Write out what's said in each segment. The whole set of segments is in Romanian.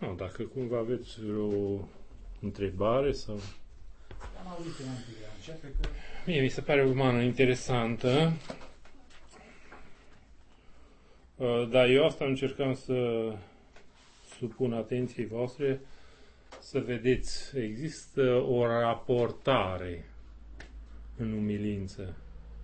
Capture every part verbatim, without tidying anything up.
No, dacă cumva aveți vreo întrebare sau... Am auzit înainte de a începe că... Mie mi se pare o mană interesantă. Dar eu asta încercam să supun atenției voastre să vedeți, există o raportare în umilință.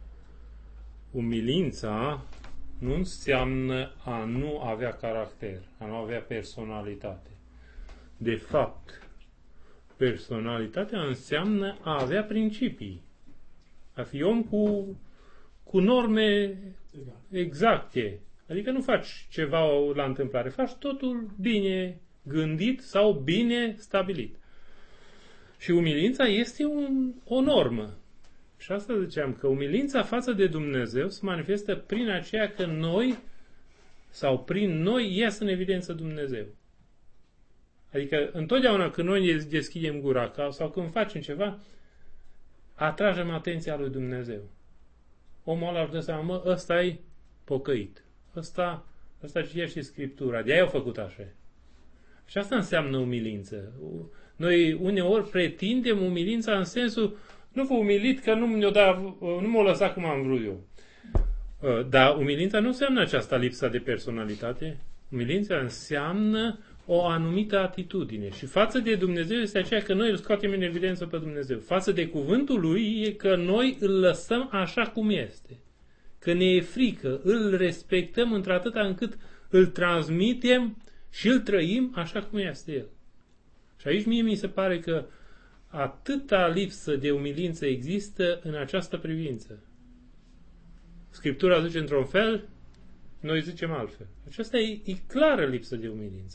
Umilința nu înseamnă a nu avea caracter, a nu avea personalitate. De fapt, personalitatea înseamnă a avea principii. A fi om cu, cu norme exacte. Adică nu faci ceva la întâmplare, faci totul bine gândit sau bine stabilit. Și umilința este un, o normă. Și asta ziceam, că umilința față de Dumnezeu se manifestă prin aceea că noi, sau prin noi, ies în evidență Dumnezeu. Adică întotdeauna când noi ne deschidem gura sau când facem ceva, atragem atenția lui Dumnezeu. Omul ăla își dă seama, mă, ăsta e pocăit. Ăsta, ăsta citește Scriptura. De-aia au făcut așa. Și asta înseamnă umilință. Noi uneori pretindem umilința în sensul nu vă umilit că nu mi-o da, nu m-o lăsat cum am vrut eu. Dar umilința nu înseamnă aceasta lipsa de personalitate. Umilința înseamnă o anumită atitudine. Și față de Dumnezeu este aceea că noi îl scoatem în evidență pe Dumnezeu. Față de cuvântul Lui e că noi îl lăsăm așa cum este. Că ne e frică, îl respectăm într-atâta încât îl transmitem și îl trăim așa cum este El. Și aici mie mi se pare că atâta lipsă de umilință există în această privință. Scriptura zice într-un fel, noi zicem altfel. Aceasta e, e clară lipsă de umilință.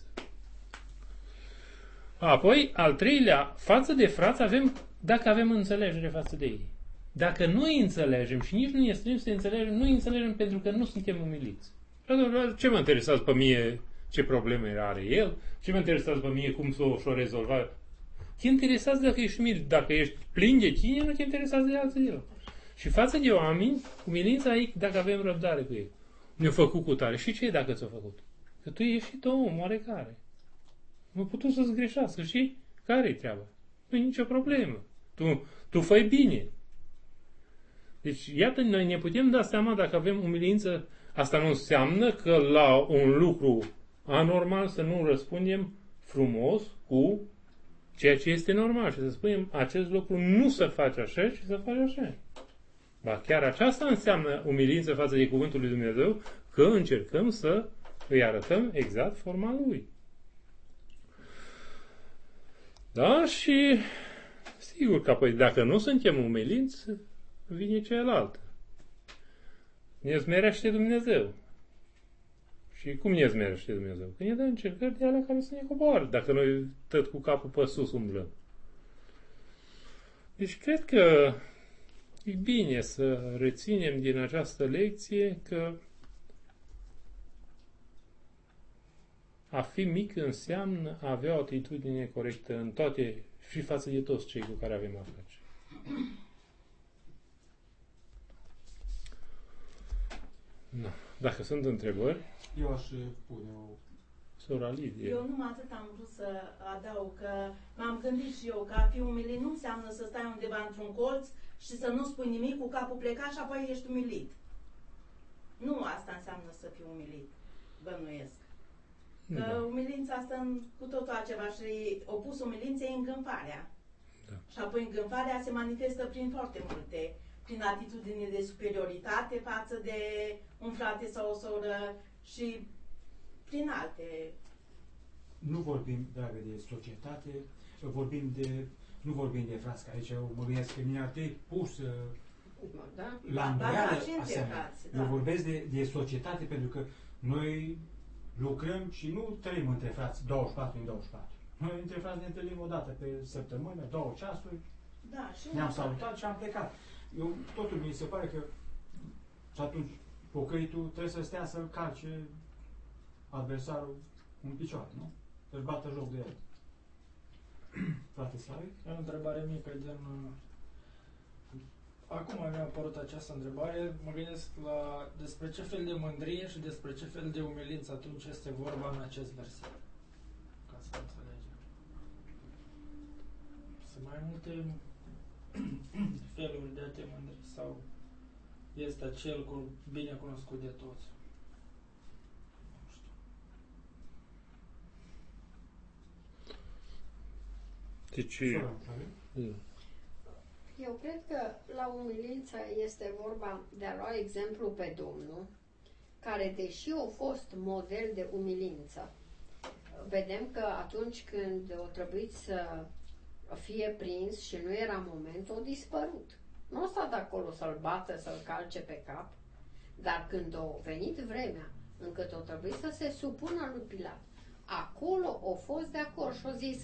Apoi, al treilea, față de frați, avem, dacă avem înțelegere față de ei. Dacă nu îi înțelegem și nici nu ne strânim să înțelegem, nu îi înțelegem pentru că nu suntem umiliți. Ce mă interesează pe mie ce probleme are el? Ce mă interesează pe mine cum s-o, s-o rezolva? Te interesează dacă ești umilit. Dacă ești plin de tine, nu te interesează de alții. Și față de oameni, umilința e dacă avem răbdare cu ei. Ne-a făcut cu tare. Și ce e dacă ți-a făcut? Că tu ești și tu om, oarecare. Nu putut să-ți greșească. Și care-i treaba? Nu e nicio problemă. Tu, tu fă bine. Deci, iată, noi ne putem da seama dacă avem umilință. Asta nu înseamnă că la un lucru anormal să nu răspundem frumos cu ceea ce este normal și să spunem acest lucru nu se face așa, ci să face așa. Ba chiar aceasta înseamnă umilință față de cuvântul lui Dumnezeu, că încercăm să îi arătăm exact forma lui. Da? Și sigur că apoi dacă nu suntem umiliți, vine cealaltă. Ne smerește Dumnezeu. Și cum ne smerește Dumnezeu? Că ne dă încercări de alea care să ne coboară, dacă noi tot cu capul pe sus umblăm. Deci cred că e bine să reținem din această lecție că a fi mic înseamnă a avea o atitudine corectă în toate și față de toți cei cu care avem a face. No. Dacă sunt întrebări, eu aș pune o... Sora Lidia. Eu numai atât am vrut să adaug că m-am gândit și eu că a fi umilit nu înseamnă să stai undeva într-un colț și să nu spui nimic, cu capul plecat și apoi ești umilit. Nu asta înseamnă să fii umilit, bănuiesc. Că da. Umilința asta în, cu totul altceva și opus umilinței e îngânfarea. Da. Și apoi îngânfarea se manifestă prin foarte multe, prin atitudine de superioritate față de un frate sau o soră și prin alte. Nu vorbim, dragă, de societate, vorbim de, nu vorbim de frați, că aici mă gândesc că mine ar fi pus da? la îndoială asemenea. Frați, da. Eu vorbesc de, de societate pentru că noi lucrăm și nu trăim între frați douăzeci și patru în douăzeci și patru. Noi între frați ne întâlnim o dată pe săptămână, două ceasuri, da, și ne-am salutat și am plecat. Eu, totul mi se pare că și atunci pocăitul trebuie să stea să calce adversarul în picioare, nu? Să-și bată joc de el. Frate Slavic? O întrebare mică, gen... Acum mi-a apărut această întrebare, mă gândesc la despre ce fel de mândrie și despre ce fel de umilință atunci este vorba în acest verset. Ca să mai multe feluri de a te mândri sau este acel cu bine cunoscut de toți? Nu știu. Deci, Sora, avem? Eu cred că la umilință este vorba de a lua exemplu pe Domnul, care, deși a fost model de umilință, vedem că atunci când a trebuit să fie prins și nu era moment, a dispărut. Nu a stat acolo să-l bată, să-l calce pe cap, dar când a venit vremea încât a trebuit să se supună lui Pilat, acolo a fost de acord și a zis,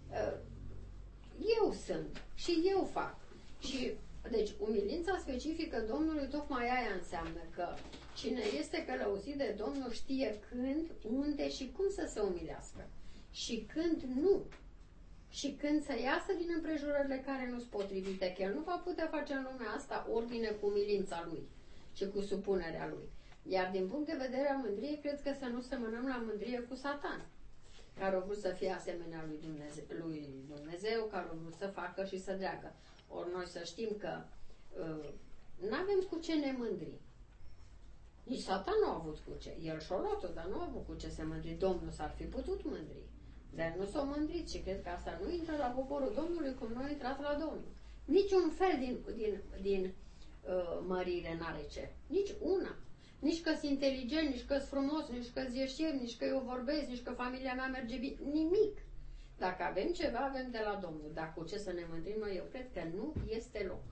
eu sunt și eu fac. Și, deci, umilința specifică Domnului tocmai aia înseamnă că cine este călăuzit de Domnul știe când, unde și cum să se umilească. Și când nu. Și când să iasă din împrejurările care nu sunt potrivite, că el nu va putea face în lumea asta ordine cu umilința lui și cu supunerea lui. Iar din punct de vedere al mândriei, cred că să nu semănăm la mândrie cu Satan, care a vrut să fie asemenea lui Dumnezeu, lui Dumnezeu, care a vrut să facă și să dreagă. Ori noi să știm că uh, nu avem cu ce ne mândri. Nici Satan nu a avut cu ce. El și-a luat-o, dar nu a avut cu ce se mândri. Domnul s-ar fi putut mândri. Dar nu s-a mândrit și cred că asta nu intră la poporul Domnului cum nu a intrat la Domnul. Niciun fel din, din, din uh, mărire n-are ce. Nici una. Nici că-s inteligent, nici că-s frumos, nici că-s ieșim, nici că eu vorbesc, nici că familia mea merge bine. Nimic. Dacă avem ceva, avem de la Domnul. Dar cu ce să ne mândrim noi, eu cred că nu este loc.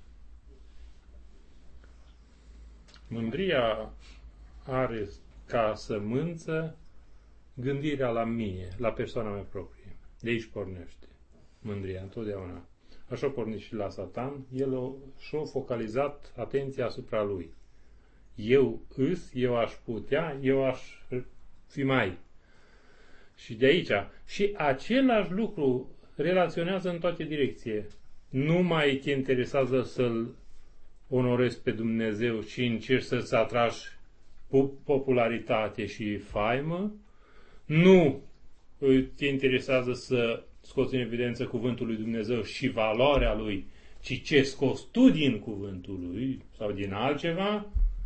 Mândria are ca sămânță gândirea la mine, la persoana mea proprie. De aici pornește mândria, întotdeauna. Așa a pornit și la Satan. El o, și-a focalizat atenția asupra lui. Eu îs, eu aș putea, eu aș fi mai. Și de aici. Și același lucru relaționează în toate direcție. Nu mai te interesează să-L onorezi pe Dumnezeu și încerci să-ți atragi popularitate și faimă. Nu te interesează să scoți în evidență cuvântul lui Dumnezeu și valoarea lui, ci ce scoți tu din cuvântul lui sau din altceva.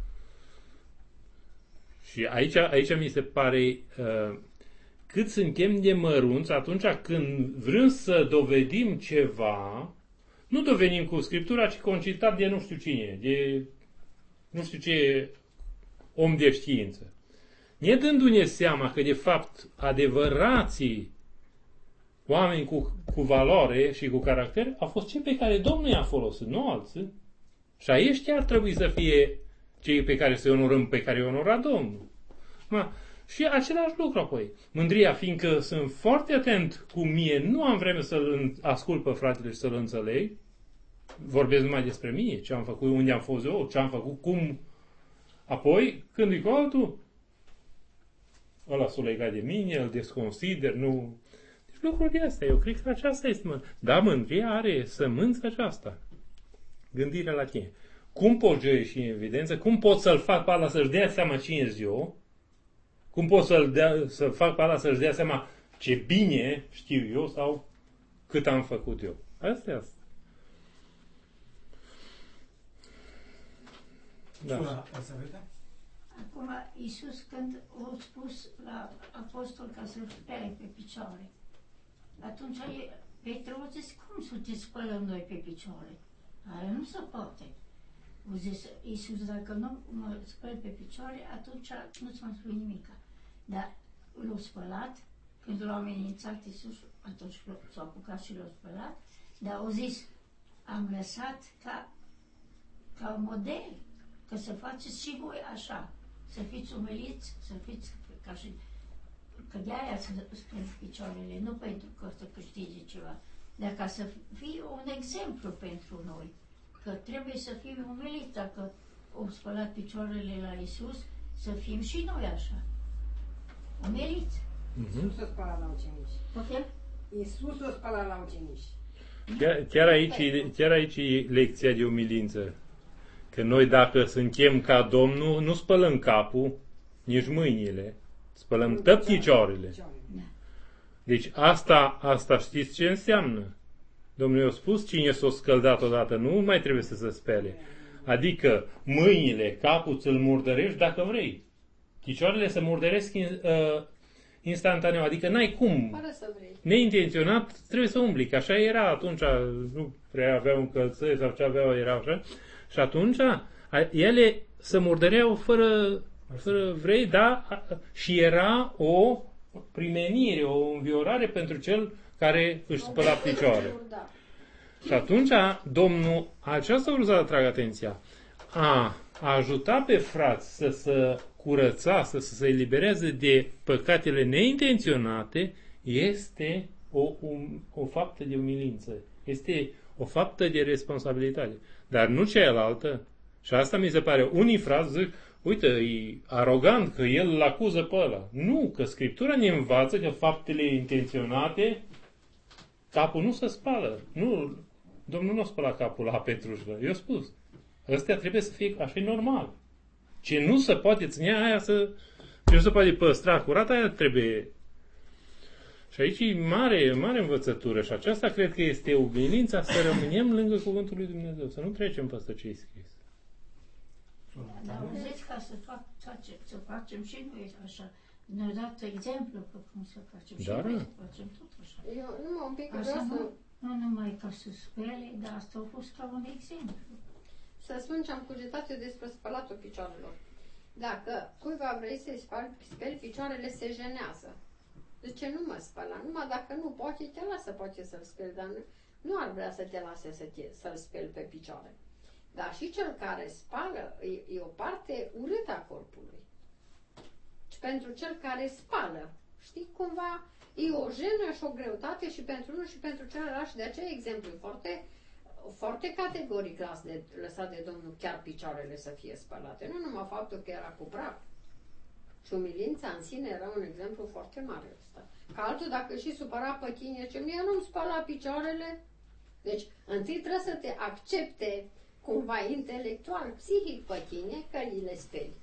Și aici, aici mi se pare uh, cât suntem de mărunți atunci când vrem să dovedim ceva, nu dovedim cu Scriptura, ci cu un citat de nu știu cine, de nu știu ce om de știință. Ne dându-ne seama că, de fapt, adevărații oameni cu, cu valoare și cu caracter au fost cei pe care Domnul i-a folosit, nu alții. Și aici ar trebui să fie cei pe care să-i onorăm, pe care i-a onorat Domnul. Ma, și același lucru apoi. Mândria, fiindcă sunt foarte atent cu mie, nu am vreme să-l ascult pe fratele și să-l înțeleg. Vorbesc numai despre mine, ce am făcut, unde am fost eu, ce am făcut, cum. Apoi, când e cu altul, ăla s-o legat de mine, îl desconsider, nu... Deci lucruri de astea, eu cred că aceasta este mândria. Dar mândria are sămânța aceasta. Gândirea la tine. Cum poți ieși în evidență? Cum pot să-l fac pe ala să-și dea seama cine zi eu? Cum pot să-l dea, să fac pe ala să-și dea seama ce bine știu eu sau cât am făcut eu? Asta e asta. Da. Sora, Elisaveta? Acum, Iisus, când a spus la apostol ca să-l spele pe picioare, atunci Petru a zis, cum să te spălăm noi pe picioare? Aia nu se poate. A zis Iisus, dacă nu mă spăl pe picioare, atunci nu-ți mai spui nimica. Dar l-a spălat, când l-a amenințat Iisus, atunci s-a apucat și l-a spălat, dar a zis, am lăsat ca, ca model, că să faceți și voi așa, să fiți umiliți, să fiți ca și... Că de-aia să spun picioarele, nu pentru că să câștige ceva, dar ca să fie un exemplu pentru noi, că trebuie să fim umiliți. Dacă au spălat picioarele la Iisus, să fim și noi așa, umiliți. Iisus o spăla la ucenici. Ok? Iisus o spăla la ucenici. Chiar, chiar, aici, chiar aici e lecția de umilință. Că noi, dacă suntem ca Domnul, nu spălăm capul, nici mâinile, spălăm tot picioarele. Deci asta, asta știți ce înseamnă? Domnul i-a spus, cine s-a scăldat odată nu mai trebuie să se spele. Adică mâinile, capul ți-l murdărești dacă vrei. Picioarele se murdăresc in, uh, instantaneu, adică n-ai cum. Fără să vrei. Neintenționat trebuie să umbli, că așa era atunci, nu prea aveau încălțări sau ce aveau, era așa. Și atunci ele se murdăreau fără, fără vrei, da, și era o primenire, o înviorare pentru cel care își spăla picioare. Și atunci Domnul, aceasta vreau să atrag atenția, a, a ajuta pe frați să se curățească, să se elibereze de păcatele neintenționate, este o, um, o faptă de umilință. Este o faptă de responsabilitate. Dar nu cealaltă. Și asta mi se pare. Unii frați zic, uite, e arogant că el îl acuză pe ăla. Nu, că Scriptura ne învață că faptele intenționate, capul nu se spală. Nu, Domnul nu o spăla capul la Petrușcă. Eu spus. Ăstea trebuie să fie așa normal. Ce nu se poate ținea, aia să... Ce nu se poate păstra curat, aia trebuie... Și aici e mare, mare învățătură. Și aceasta cred că este umilința să rămânem lângă Cuvântul lui Dumnezeu. Să nu trecem peste ce e scris. Dar auziți, ca să, fac, face, să facem și noi așa. Ne-au dat exemplu pe cum să facem și Da, noi da. să facem tot așa. Eu numai un pic Asta vreau să, nu, nu numai ca să spele, dar asta a fost ca un exemplu. să spun ce am cugetat eu despre spălatul picioarelor. Dacă cuiva vrei să-i speli, speli picioarele, se jenează. De ce nu mă spăla? Numai dacă nu poate, te lasă, poate să-l speli, dar nu, nu ar vrea să te lase să te, să-l speli pe picioare. Dar și cel care spală e, e o parte urâtă a corpului. Și pentru cel care spală, știi, cumva e o jenă și o greutate și pentru unul și pentru celălalt și de aceea exemplu foarte, foarte categoric las de, lăsat de Domnul chiar picioarele să fie spălate. Nu numai faptul că era cu praf. Și umilința în sine era un exemplu foarte mare ăsta. Că altul dacă și supăra pe tine, ce mie nu-mi spăla picioarele. Deci, întâi trebuie să te accepte cumva intelectual, psihic pe tine, că îi le speli.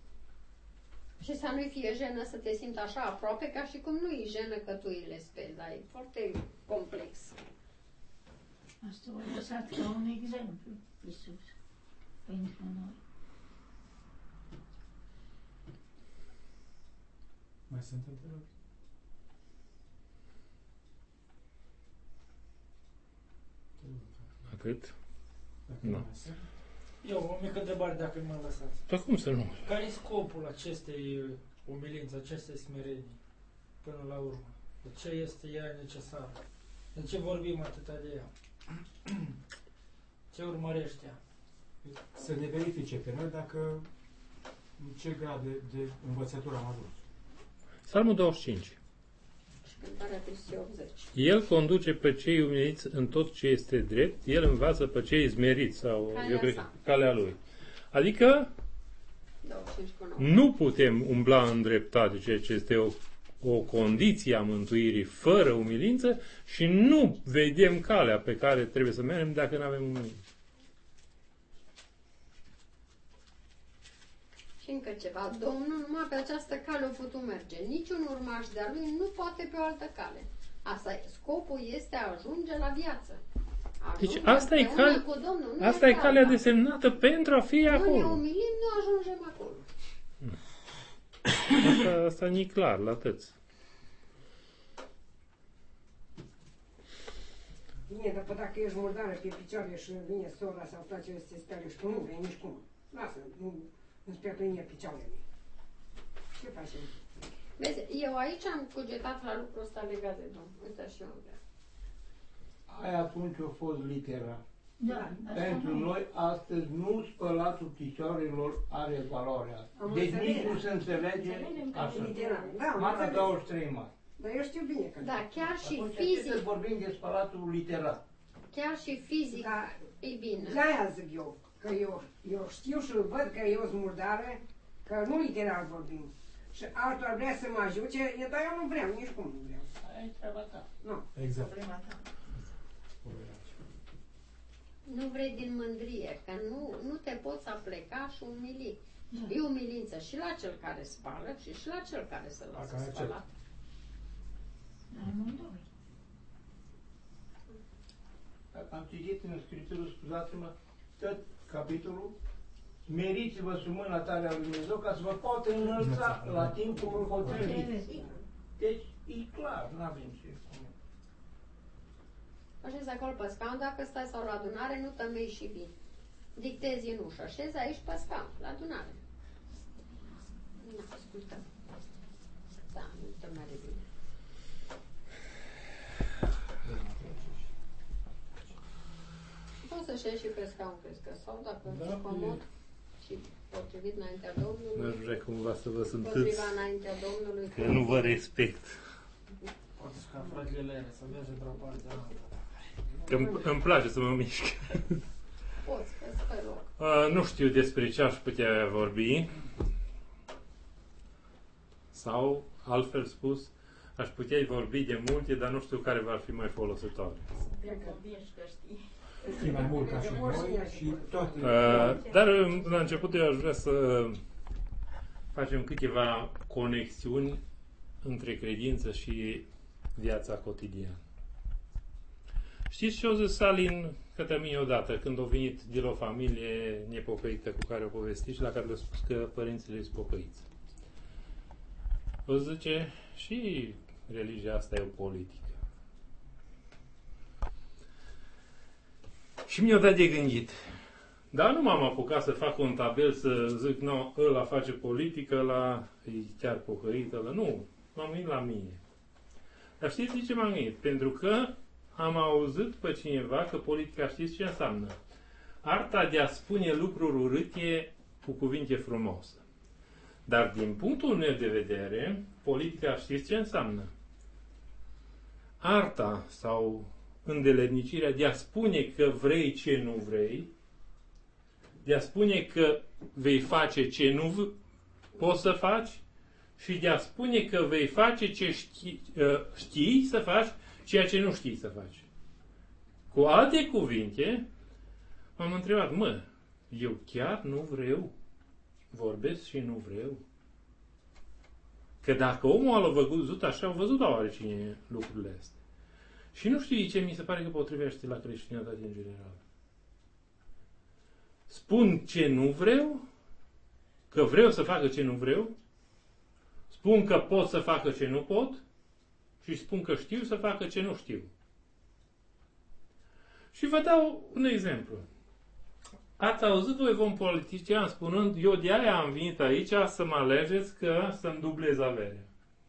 Și să nu-i fie jenă să te simți așa aproape, ca și cum nu-i jenă că tu îi le speli, dar e foarte complex. Asta a lăsat ca un exemplu, Iisus, pentru noi. Mai sunt întrebări? Atât? Dacă Nu. mai sunt. Eu, o mică întrebare, dacă mă lăsați. Dar cum să nu? Care e scopul acestei uh, umilințe, acestei smerenii, până la urmă? De ce este ea necesară? De ce vorbim atâta de ea? Ce urmărește ea? Să ne verifice pe noi dacă în ce grad de, de învățătură am ajuns. Psalmul douăzeci și cinci. Și cântarea trei optzeci. El conduce pe cei umiliți în tot ce este drept, el învață pe cei smeriți, sau Calea eu cred sa. calea lui. Adică douăzeci și cinci cu nouă. nu putem umbla în dreptate, ceea ce este o, o condiție a mântuirii fără umilință și nu vedem calea pe care trebuie să mergem dacă nu avem umilință. Și încă ceva, Domnul numai pe această cale a putut merge. Niciun urmaș de-a lui nu poate pe o altă cale. Asta e, scopul este a ajunge la viață. Ajunge Deci asta e, împreună cal, cu Domnul, nu asta e este calea alta. desemnată pentru a fi Nu ne acolo. umilim, nu ajungem acolo. Asta, asta e clar la tăți. Bine, dar pe dacă ești murdară pe picioare și vine sora sau place să se spele și tu nu vrei nici cum. Lasă, nu îmi speli pe mine picioarele. Ce facem? Vezi, eu aici am cugetat la lucrul ăsta legat de Domnul. Uite și eu am vrea. Aia atunci a fost litera. Da, asta Pentru nu e. noi, astăzi, nu spălatul picioarelor are valoarea. Am Deci înțeles. nici nu se înțelege Înțelegem că așa. e Literal. Da, am Mana înțeles. douăzeci și trei mari. Dar eu știu bine că... Da, chiar și Atunci fizic, să vorbim de spălatul literar. chiar și fizic Da, e bine. de-aia zic eu, că eu, eu știu și văd că eu sunt murdară, că nu literal vorbim. Și altul ar vrea să mă ajute, eu, dar eu nu vreau, nici cum nu vreau. Aia e treaba ta. Nu. Exact. Problema ta. Nu vrei din mândrie, că nu, nu te poți apleca și umili. Da. E umilință și la cel care spală și și la cel care se lasă care spălat. Amândoi. am citit în Scriptură, scuzați-mă, tot capitolul, meriți-vă sub mâna tare a lui Dumnezeu ca să vă poată înălța la timpul potrivit. Deci, e clar, nu avem ce. Așezi acolo pe scaun, dacă stai sau la adunare, nu tămei și vii. Dictezi în ușă, așezi aici pe scaun, la adunare. Nu, ascultăm. Da, nu te mere bine. Poți să șezi și pe scaun, crezi că, sau dacă Da, ești comod și potrivit înaintea Domnului, Nu vrea cumva să vă sunteți, potriva înaintea Domnului, că nu vă respect. Poate ca fratele Lere să merge într-o parte alta. Că îmi, îmi place să mă mișc. poți, că pe loc. Uh, nu știu despre ce aș putea vorbi. Sau, altfel spus, aș putea vorbi de multe, dar nu știu care va fi mai folositoare. Te convingi că știi. Știi mai mult ca și noi și toate. Uh, dar la început eu aș vrea să facem câteva conexiuni între credință și viața cotidiană. Știți ce o zis Salin către mine odată, când a venit de la o familie nepocăită cu care o povesti și la care le-a spus că părinții le-s pocăiți. O zice, și religia asta e o politică. Și mi-a dat de gândit. Dar nu m-am apucat să fac un tabel să zic, nu, ăla face politică, ăla e chiar pocăit, ăla nu. M-am gândit la mine. Dar știți de ce m-am gândit? Pentru că am auzit pe cineva că politica știți ce înseamnă? Arta de a spune lucruri urâte cu cuvinte frumoase. Dar din punctul meu de vedere, politica știți ce înseamnă? Arta sau îndeletnicirea de a spune că vrei ce nu vrei, de a spune că vei face ce nu poți să faci și de a spune că vei face ce știi, știi să faci, ceea ce nu știi să faci. Cu alte cuvinte, m-am întrebat, mă, eu chiar nu vreau, vorbesc și nu vreau. Că dacă omul a văzut așa, a văzut la oricine lucrurile astea. Și nu știu ce mi se pare că potrivește la creștinătate în general. Spun ce nu vreau, că vreau să facă ce nu vreau, spun că pot să facă ce nu pot și spun că știu să facă ce nu știu. Și vă dau un exemplu. Ați auzit voi vom politician spunând, eu de aia am venit aici să mă alegeți că să-mi dublez averea.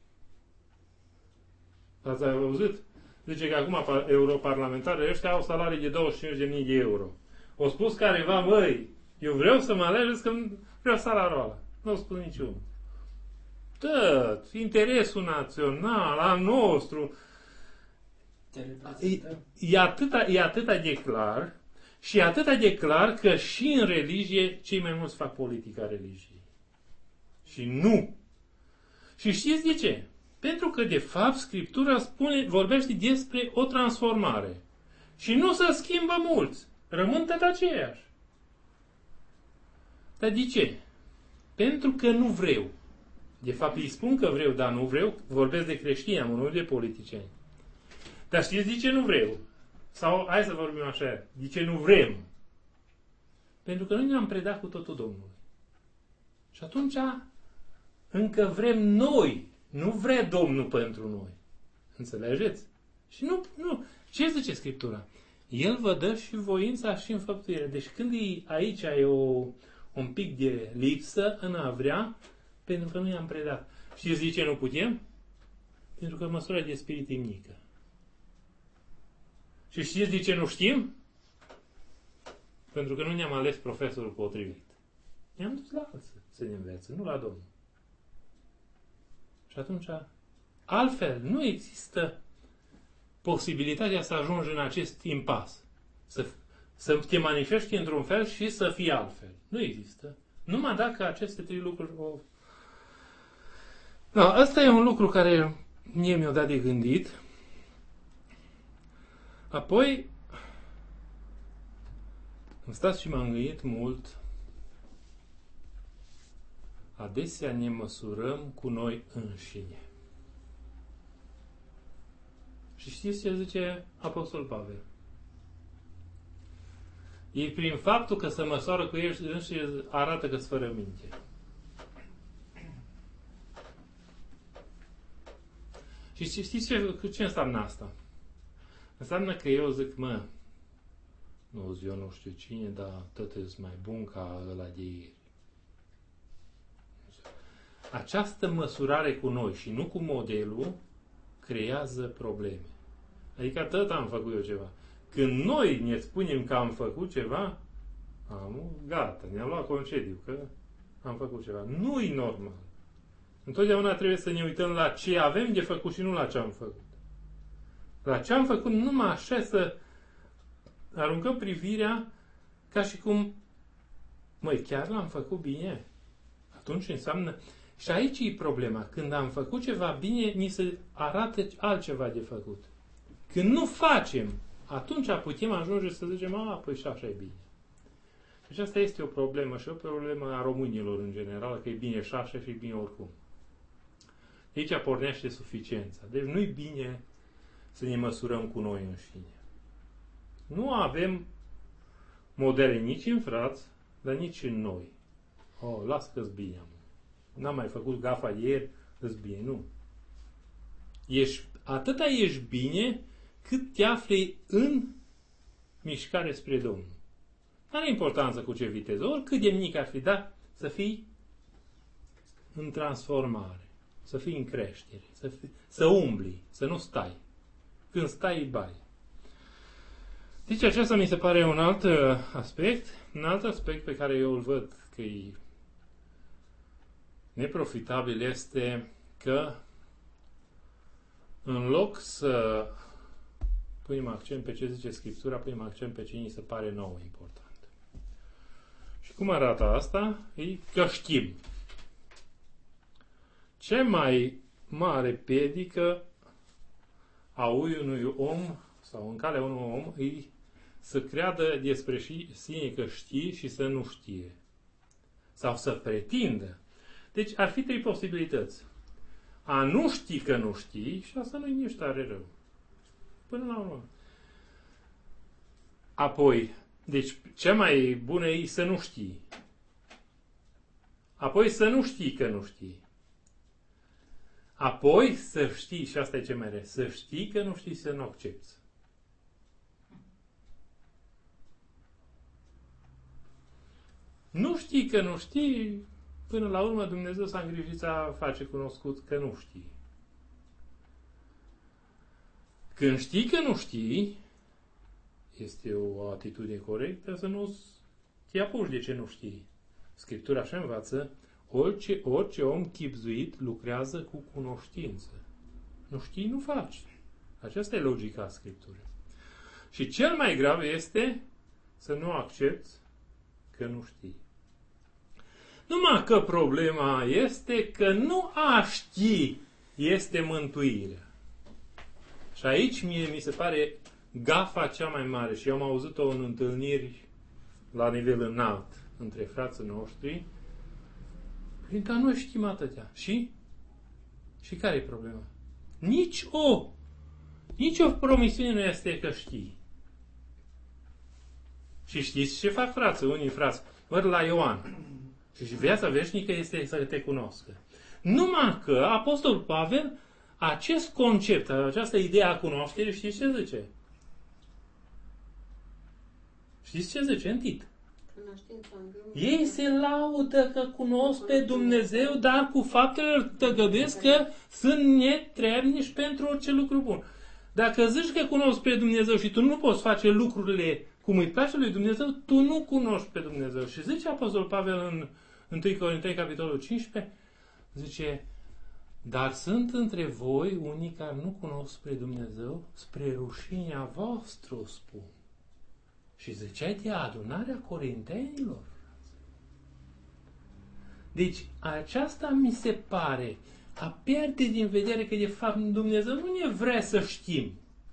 Ați auzit? Zice că acum europarlamentarii ăștia au salarii de douăzeci și cinci de mii de euro. O spus careva, măi, eu vreau să mă alegeți că vreau salariul ăla. Nu o spus niciunul. Tot, interesul național, al nostru, e, e, atâta, e atâta de clar și e atâta de clar că și în religie cei mai mulți fac politica religiei. Și nu. Și știți de ce? Pentru că, de fapt, Scriptura spune, vorbește despre o transformare. Și nu se schimbă mulți. Rămân tot aceiași. Dar de ce? Pentru că nu vreau. De fapt, îi spun că vreau, dar nu vreau. Vorbesc de creștini, am unul de politicieni. Dar știți de ce nu vreau? Sau, hai să vorbim așa, de ce nu vrem? Pentru că noi ne-am predat cu totul Domnului. Și atunci, încă vrem noi. Nu vrea Domnul pentru noi. Înțelegeți? Și nu, nu. Ce zice Scriptura? El vă dă și voința și înfăptuirea. Deci când e, aici e o, un pic de lipsă în a vrea, pentru că nu i-am predat. Și zice nu putem? Pentru că măsura de spirit e mică. Și știți de ce nu știm? Pentru că nu ne-am ales profesorul potrivit. Ne-am dus la alții să ne învețe, nu la Domnul. Și atunci, altfel, nu există posibilitatea să ajungi în acest impas. Să, să te manifesti într-un fel și să fii altfel. Nu există. Numai dacă aceste trei lucruri o... No, ăsta e un lucru care mie mi-a dat de gândit. Apoi, am stat și m-am gândit mult. Adesea ne măsurăm cu noi înșine. Și știți ce zice Apostol Pavel? E prin faptul că se măsoară cu ei și arată că-s fără minte. Și știți ce, ce înseamnă asta? Înseamnă că eu zic, mă, nu, eu nu știu cine, dar tot e mai bun ca ăla de ieri. Această măsurare cu noi și nu cu modelul creează probleme. Adică tot am făcut eu ceva. Când noi ne spunem că am făcut ceva, am, gata, ne-am luat concediu, că am făcut ceva. Nu-i normal. Întotdeauna trebuie să ne uităm la ce avem de făcut și nu la ce am făcut. La ce am făcut, numai așa să aruncăm privirea ca și cum, măi, chiar l-am făcut bine. Atunci înseamnă... Și aici e problema. Când am făcut ceva bine, ni se arată altceva de făcut. Când nu facem, atunci putem ajunge să zicem, a, păi și așa e bine. Deci asta este o problemă și o problemă a românilor în general, că e bine și așa și e bine oricum. De aici pornește suficiența. Deci nu-i bine să ne măsurăm cu noi înșine. Nu avem modele nici în frați, dar nici în noi. Oh, las că-s bine, am. N-am mai făcut gafa ieri, îți bine. Nu. Ești, atâta ești bine cât te afli în mișcare spre Domnul. Nu are importanță cu ce viteză, oricât de mic ar fi, dar să fii în transformare, să fii în creștere, să, fii, să umbli, să nu stai. Când stai, îi bai. Deci acesta mi se pare un alt aspect, un alt aspect pe care eu îl văd că e neprofitabil este că în loc să punem accent pe ce zice Scriptura, punem accent pe ce ni se pare nouă important. Și cum arată asta? E că știm. Ce mai mare piedică a unui om sau în calea unui om e să creadă despre sine că știe și să nu știe. Sau să pretindă. Deci ar fi trei posibilități. A nu ști că nu știi și asta nu-i nici tare rău. Până la urmă. Apoi, deci cea mai bună e să nu știi. Apoi să nu știi că nu știi. Apoi să știi, și asta e ce mai rea, să știi că nu știi, să nu accepti. Nu știi că nu știi, până la urmă Dumnezeu s-a îngrijit să face cunoscut că nu știi. Când știi că nu știi, este o atitudine corectă să nu te apuci de ce nu știi. Scriptura așa învață, orice, orice om chibzuit lucrează cu cunoștință. Nu știi, nu faci. Aceasta e logica Scripturii. Și cel mai grav este să nu accepti că nu știi. Numai că problema este că nu a ști este mântuirea. Și aici mie mi se pare gafa cea mai mare și eu am auzit-o în întâlniri la nivel înalt între frații noștri. Păi, dar noi știm atâtea. Și? Și care e problema? Nici o, nici o promisiune nu este că știi. Și știți ce fac frații? Unii frați merg la Ioan. Și viața veșnică este să te cunoscă. Numai că Apostolul Pavel, acest concept, această idee a cunoașterii, știți ce zice? Știți ce zice în Tit? Ei se laudă că cunosc pe Dumnezeu, dar cu faptele tăgăduiesc că sunt netreabnici pentru orice lucru bun. Dacă zici că cunosc pe Dumnezeu și tu nu poți face lucrurile cum îi place lui Dumnezeu, tu nu cunoști pe Dumnezeu. Și zice Apostolul Pavel în întâi Corinteni, capitolul cincisprezece, zice, dar sunt între voi unii care nu cunosc spre Dumnezeu, spre rușinea voastră, spun. Și zicea de adunarea corintenilor. Deci, aceasta mi se pare a pierde din vedere că, de fapt, Dumnezeu nu ne vrea să știm,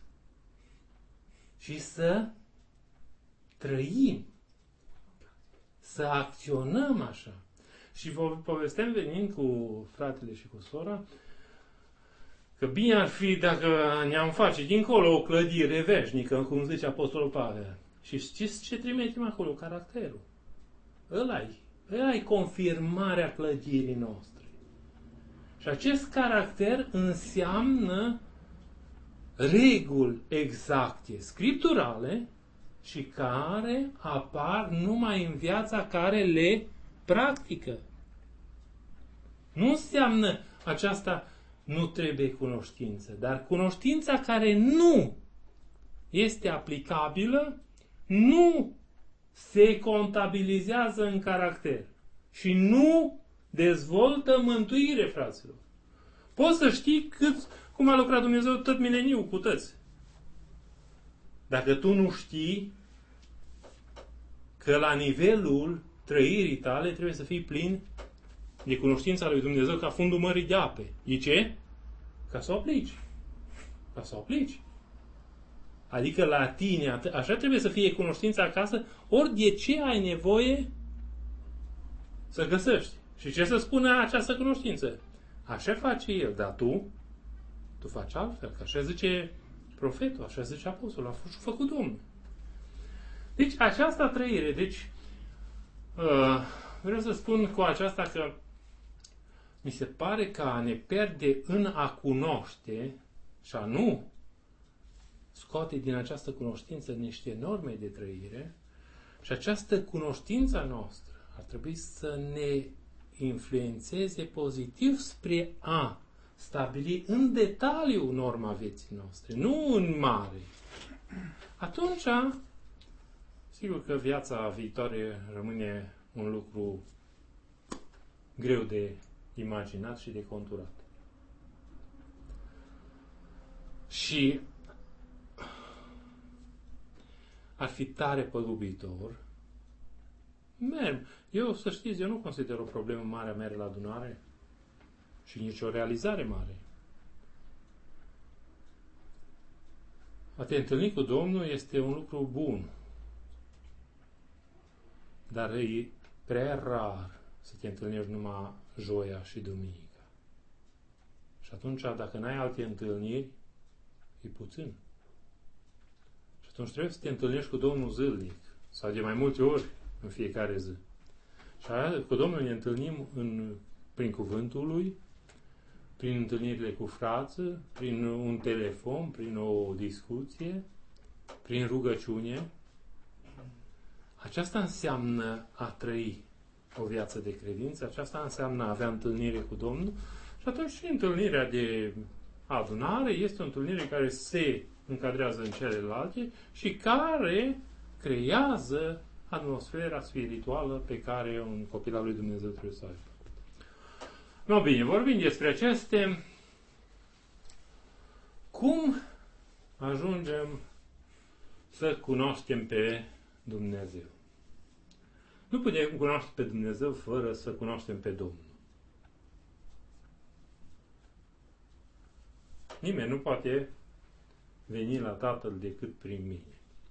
ci să trăim, să acționăm așa. Și vă povestem venind cu fratele și cu sora că bine ar fi dacă ne-am face dincolo o clădire veșnică, cum zice Apostolul Pavel. Și știți ce trimitem acolo? Caracterul. Ăla-i. Ăla-i confirmarea clădirii noastre. Și acest caracter înseamnă reguli exacte, scripturale, și care apar numai în viața care le practică. Nu înseamnă aceasta nu trebuie cunoștință, dar cunoștința care nu este aplicabilă nu se contabilizează în caracter și nu dezvoltă mântuire, fraților. Poți să știi cât, cum a lucrat Dumnezeu tot mileniul cu tăți. Dacă tu nu știi că la nivelul trăirii tale trebuie să fii plin de cunoștința lui Dumnezeu ca fundul mării de ape. De ce? Ca să o aplici. Ca să o aplici. Adică la tine, așa trebuie să fie cunoștința acasă, ori de ce ai nevoie să găsești. Și ce să spună această cunoștință? Așa face el, dar tu, tu faci altfel, că așa zice profetul, așa zice apostolul, a fost făcut Domnul. Deci, această trăire, deci, uh, vreau să spun cu aceasta că mi se pare că a ne pierde în a cunoaște și a nu scoate din această cunoștință niște norme de trăire și această cunoștință noastră ar trebui să ne influențeze pozitiv spre a stabili în detaliu norma vieții noastre, nu în mare. Atunci, sigur că viața viitoare rămâne un lucru greu de imaginat și de conturat. Și ar fi tare păgubitor. Merg. Eu, să știți, eu nu consider o problemă mare a merge la adunare și nici o realizare mare. A te întâlni cu Domnul este un lucru bun. Dar e prea rar să te întâlnești numai joia și duminica. Și atunci, dacă n-ai alte întâlniri, e puțin. Și atunci trebuie să te întâlnești cu Domnul zilnic, sau de mai multe ori în fiecare zi. Și aia, cu Domnul ne întâlnim în, prin cuvântul Lui, prin întâlnirile cu frații, prin un telefon, prin o discuție, prin rugăciune. Aceasta înseamnă a trăi o viață de credință, aceasta înseamnă a avea întâlnire cu Domnul și atunci și întâlnirea de adunare este o întâlnire care se încadrează în celelalte și care creează atmosfera spirituală pe care un copil al lui Dumnezeu trebuie să aibă. No, bine, vorbim despre aceste. Cum ajungem să cunoaștem pe Dumnezeu? Nu putem cunoaște pe Dumnezeu fără să cunoaștem pe Domnul. Nimeni nu poate veni la Tatăl decât prin mine.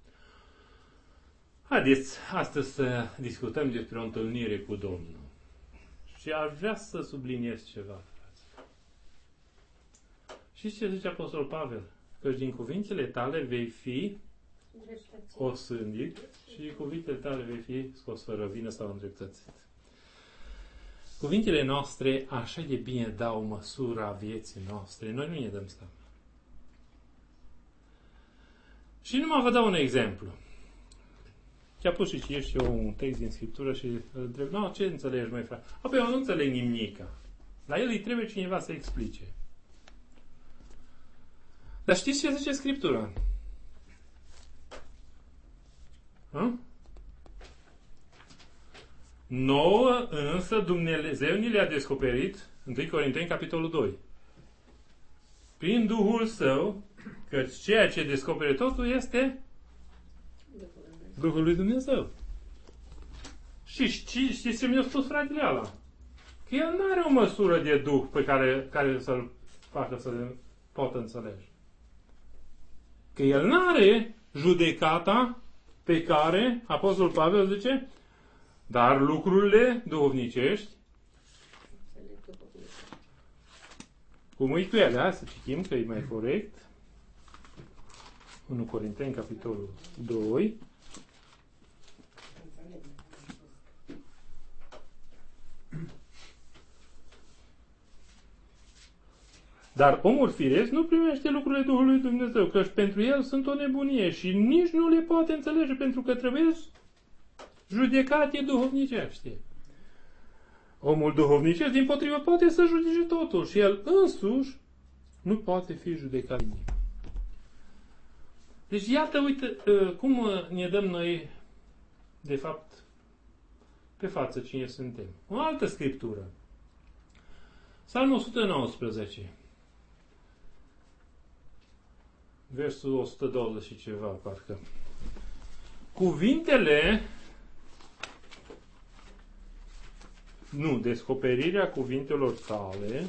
Haideți astăzi să discutăm despre o întâlnire cu Domnul. Și aș vrea să subliniez ceva, frați. Știți ce zice Apostolul Pavel? Că din cuvintele tale vei fi osândit și din cuvintele tale vei fi scos fără vină sau îndreptățit. Cuvintele noastre așa de bine dau măsura vieții noastre. Noi nu ne dăm seama. Și numai vă dau un exemplu. Ți-a pus și citești eu un text din Scriptură și îl întreb, no, ce înțelegi, măi, frate? Apoi eu nu înțeleg nimica. La el îi trebuie cineva să explice. Dar știți ce zice Scriptura? Hă? Nouă însă Dumnezeu ni le-a descoperit, întâi Corinteni, capitolul doi. Prin Duhul Său, căci ceea ce descopere totul este Duhul lui Dumnezeu. Și știți, știți ce mi-a spus fratele ăla? Că el nu are o măsură de Duh pe care, care să-l facă să poată înțelege. Că el nu are judecata pe care Apostolul Pavel zice, dar lucrurile duhovnicești, cum e cu ele, hai să citim că e mai corect. unu Corinteni, capitolul doi. Dar omul firesc nu primește lucrurile Duhului Dumnezeu, căci pentru el sunt o nebunie și nici nu le poate înțelege, pentru că trebuie judecate duhovnicește. Omul duhovnicesc, din potrivă, poate să judece totul și el însuși nu poate fi judecat nimic. Deci iată, uite, cum ne dăm noi, de fapt, pe față cine suntem. O altă scriptură. Psalmul o sută nouăsprezece. Versul o sută douăzeci și ceva, parcă. Cuvintele, nu, descoperirea cuvintelor tale,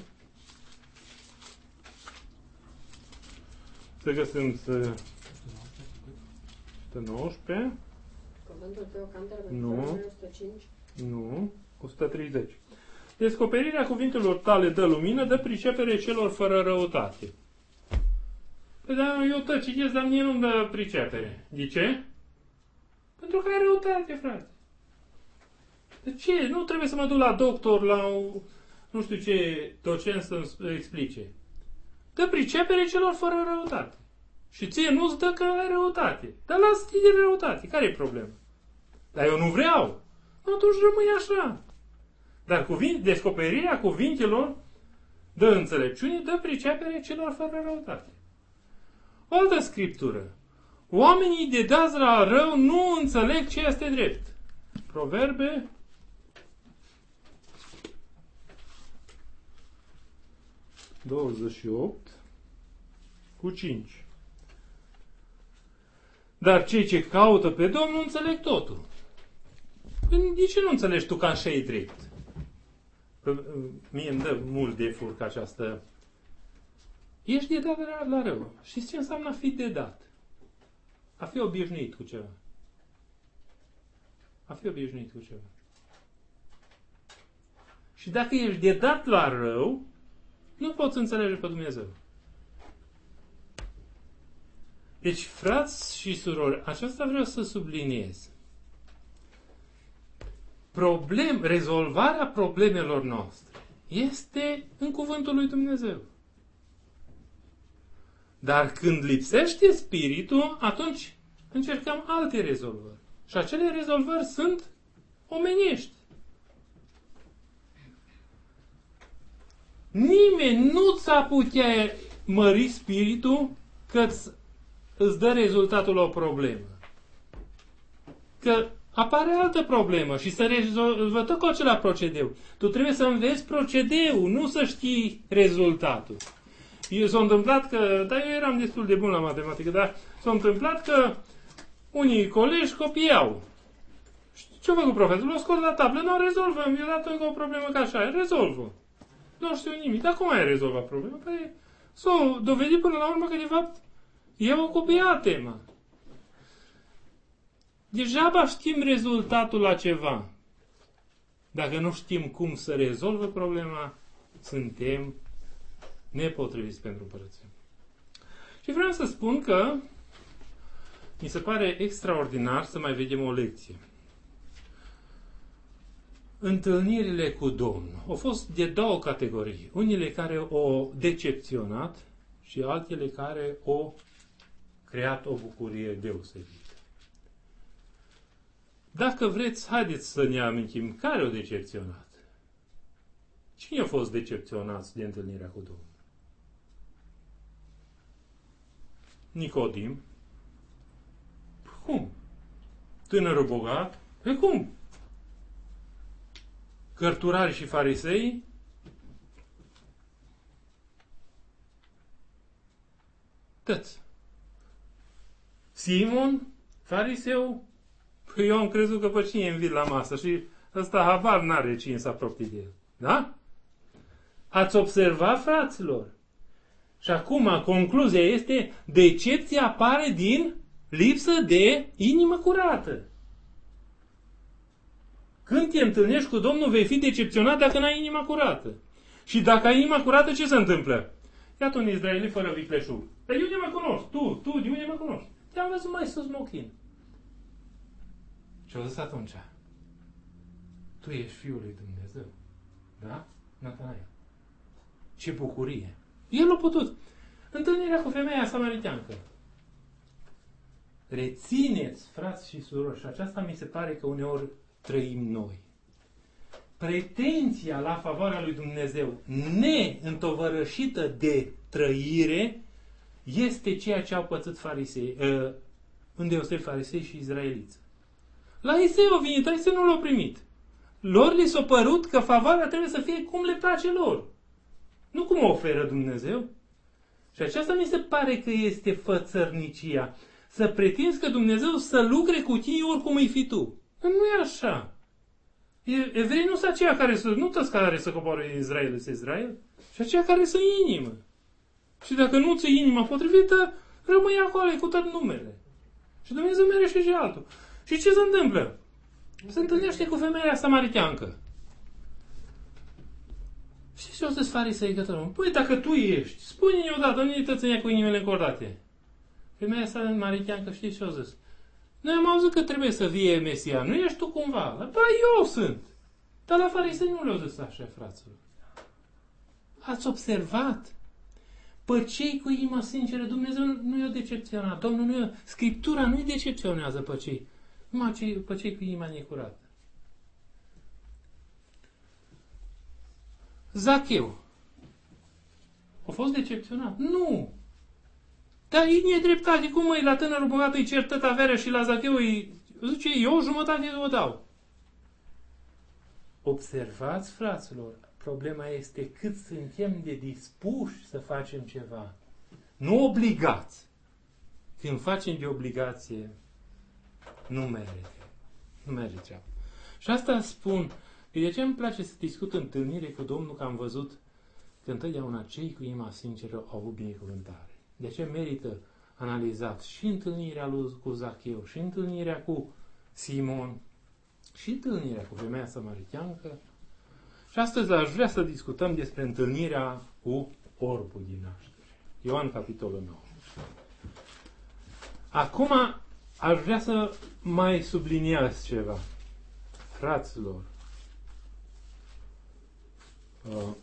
să găsim o sută nouăsprezece, Cuvântul tău cantă nu, o sută cinci. nu, o sută treizeci. Descoperirea cuvintelor tale dă lumină, dă pricepere celor fără răutate. Păi da, eu tot citesc, dar mie nu-mi dă pricepere. De ce? Pentru că ai răutate, frate. De ce? Nu trebuie să mă duc la doctor, la un, nu știu ce docent să-mi explice. Dă pricepere celor fără răutate. Și ție nu-ți dă că ai răutate. Dar lasă-te de răutate. Care e problema? Dar eu nu vreau. Atunci rămâi așa. Dar cuvint, descoperirea cuvintelor dă înțelepciune, dă pricepere celor fără răutate. O altă scriptură. Oamenii de dați la rău nu înțeleg ce este drept. Proverbe douăzeci și opt cu cinci. Dar cei ce caută pe Domnul nu înțeleg totul. De ce nu înțelegi tu că așa e drept? Mie îmi dă mult de furc această... Ești de dat la, la rău. Și ce înseamnă a fi de dat? A fi obișnuit cu ceva. A fi obișnuit cu ceva. Și dacă ești de dat la rău, nu poți înțelege pe Dumnezeu. Deci, frați și surori, aceasta vreau să subliniez. Problem, rezolvarea problemelor noastre este în cuvântul lui Dumnezeu. Dar când lipsește Spiritul, atunci încercăm alte rezolvări. Și acele rezolvări sunt omenești. Nimeni nu ți-a putea mări Spiritul că îți dă rezultatul la o problemă. Că apare altă problemă și să rezolvă tot cu acela procedeu. Tu trebuie să înveți procedeul, nu să știi rezultatul. Eu s-a întâmplat că, dar eu eram destul de bun la matematică, dar s-a întâmplat că unii colegi copiau. Ce-a făcut profesorul? L-a scos la tablă, nu rezolvă, mi-a dat încă o problemă ca așa, rezolvă. Nu știu nimic. Dar cum ai rezolvat problema? Păi s-a dovedit până la urmă că, de fapt, eu o copiat tema. Degeaba știm rezultatul la ceva. Dacă nu știm cum să rezolvă problema, suntem nepotriviți pentru împărăție. Și vreau să spun că mi se pare extraordinar să mai vedem o lecție. Întâlnirile cu Domnul au fost de două categorii. Unele care au decepționat și altele care au creat o bucurie deosebită. Dacă vreți, haideți să ne amintim care au decepționat. Cine a fost decepționat de întâlnirea cu Domnul? Nicodim. Cum? Tânărul bogat? Pe cum? Cărturarii și farisei? Tăți. Simon? Fariseu? Păi eu am crezut că pe cine invit la masă și ăsta habar n-are cine să apropie de el. Da? Ați observat, fraților? Și acum, concluzia este, decepția apare din lipsă de inimă curată. Când te întâlnești cu Domnul, vei fi decepționat dacă n-ai inima curată. Și dacă ai inima curată, ce se întâmplă? Iată un izraelit fără vicleșug. Dar de unde mă cunoști? Tu, tu, de unde mă cunoști? Te-am văzut mai sus mochin. Și-au zis atunci, tu ești Fiul lui Dumnezeu. Da? Natanael. Ce bucurie! El a putut. Întâlnirea cu femeia samariteancă. Rețineți, frați și surori, și aceasta mi se pare că uneori trăim noi. Pretenția la favoarea lui Dumnezeu neîntovărășită de trăire este ceea ce au pățit farisei, uh, îndeosebi farisei și izraeliți. La Isei au venit, dar Isei nu l-au primit. Lor li s-a părut că favoarea trebuie să fie cum le place lor. Nu cum o oferă Dumnezeu. Și aceasta mi se pare că este fățărnicia. Să pretinzi că Dumnezeu să lucre cu tine oricum îi fi tu. Nu e așa. Evrei nu sunt aceia care să, nu toți care să coboare Israel, este Israel, și aceia care sunt inimă. Și dacă nu ți inima potrivită, rămâi acolo cu tot numele. Și Dumnezeu merge și altul. Și ce se întâmplă? Se întâlnește cu femeia samariteancă. Și ce o să-ți farisei către păi dacă tu ești, spune-ne odată, nu-i tățânia cu inimile încordate. Femeia samariteancă, știi ce o zis? Noi am auzit că trebuie să vie Mesia. Nu ești tu cumva? Ba, eu sunt. Dar la farisei nu le-au zis așa, fraților. Ați observat? Pe cei cu inima sinceră, Dumnezeu nu i-a decepționat. Domnul nu i-a... Scriptura nu-i decepționează pe cei. Numai cei, pe cei cu inima necurată. Zacheu. A fost decepționat? Nu. Dar e nedreptate. Cum măi, la tânărul bogat îi cer tot averea și la Zacheu îi zice, eu jumătate o dau. Observați, fraților, problema este cât suntem de dispuși să facem ceva. Nu obligați. Când facem de obligație, nu merge. Nu merge treaba. Și asta spun, că de ce îmi place să discut întâlnire cu Domnul, că am văzut că întotdeauna cei cu inima sinceră au avut binecuvântare. De ce merită analizat și întâlnirea lui cu Zacheu, și întâlnirea cu Simon, și întâlnirea cu femeia samariteancă. Și astăzi aș vrea să discutăm despre întâlnirea cu orbul din naștere. Ioan, capitolul nouă. Acum aș vrea să mai subliniez ceva. Fraților, uh,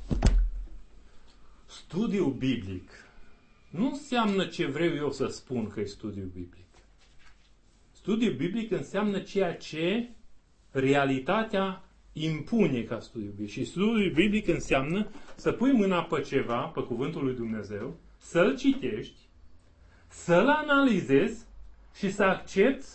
studiul biblic nu înseamnă ce vreau eu să spun că e studiu biblic. Studiul biblic înseamnă ceea ce realitatea impune ca studiu biblic. Și studiul biblic înseamnă să pui mâna pe ceva, pe cuvântul lui Dumnezeu, să-l citești, să-l analizezi și să accepti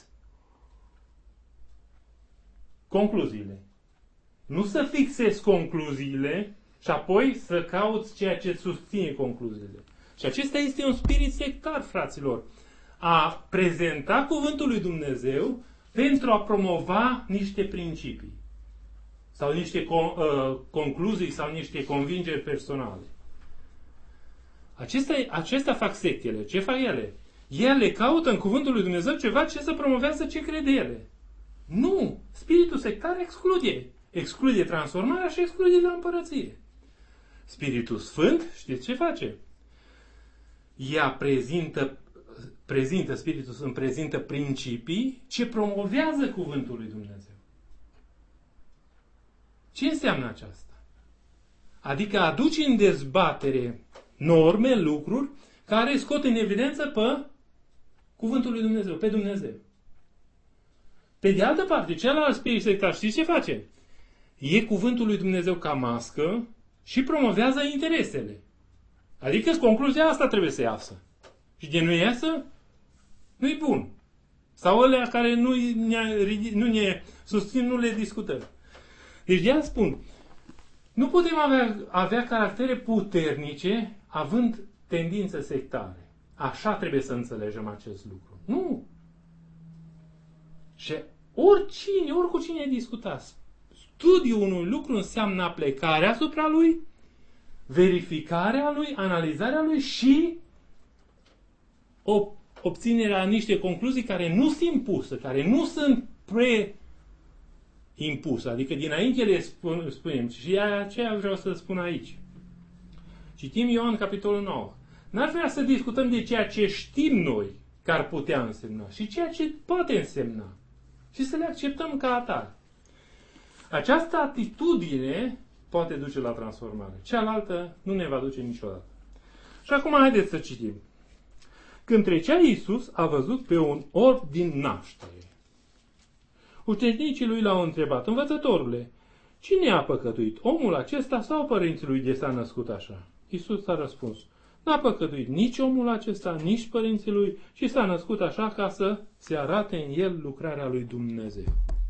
concluziile. Nu să fixezi concluziile și apoi să cauți ceea ce susține concluziile. Și acesta este un spirit sectar, fraților. A prezenta cuvântul lui Dumnezeu pentru a promova niște principii. Sau niște con- uh, concluzii sau niște convingeri personale. Acestea, acestea fac sectele. Ce fac ele? Ele caută în cuvântul lui Dumnezeu ceva ce să promovează ce crede ele. Nu! Spiritul sectar exclude. Exclude transformarea și exclude la împărăție. Spiritul Sfânt, știți ce face? Ea prezintă, prezintă, Spiritul Sfânt prezintă principii ce promovează cuvântul lui Dumnezeu. Ce înseamnă aceasta? Adică aduce în dezbatere norme, lucruri care scot în evidență pe cuvântul lui Dumnezeu, pe Dumnezeu. Pe de altă parte, celălalt spirit sectar, știți ce face? E cuvântul lui Dumnezeu ca mască și promovează interesele. Adică concluzia asta trebuie să iasă. Și de nu iasă, nu-i bun. Sau ălea care nu ne, nu ne susțin, nu le discutăm. Deci de-aia spun, nu putem avea, avea caractere puternice având tendințe sectare. Așa trebuie să înțelegem acest lucru. Nu! Și oricine, oricine discutați, studiul unui lucru înseamnă aplicarea asupra lui, verificarea lui, analizarea lui și obținerea niște concluzii care nu sunt impuse, care nu sunt pre-impuse. Adică dinainte le spun, spunem. Și aceea vreau să spun aici. Citim Ioan, capitolul nouă. N-ar vrea să discutăm de ceea ce știm noi că ar putea însemna și ceea ce poate însemna. Și să le acceptăm ca atare. Această atitudine poate duce la transformare. Cealaltă nu ne va duce niciodată. Și acum haideți să citim. Când trecea Iisus, a văzut pe un orb din naștere. Ucenicii lui l-au întrebat: învățătorule, cine a păcătuit, omul acesta sau părinții lui de s-a născut așa? Iisus a răspuns: n-a păcătuit nici omul acesta, nici părinții lui, ci s-a născut așa ca să se arate în el lucrarea lui Dumnezeu.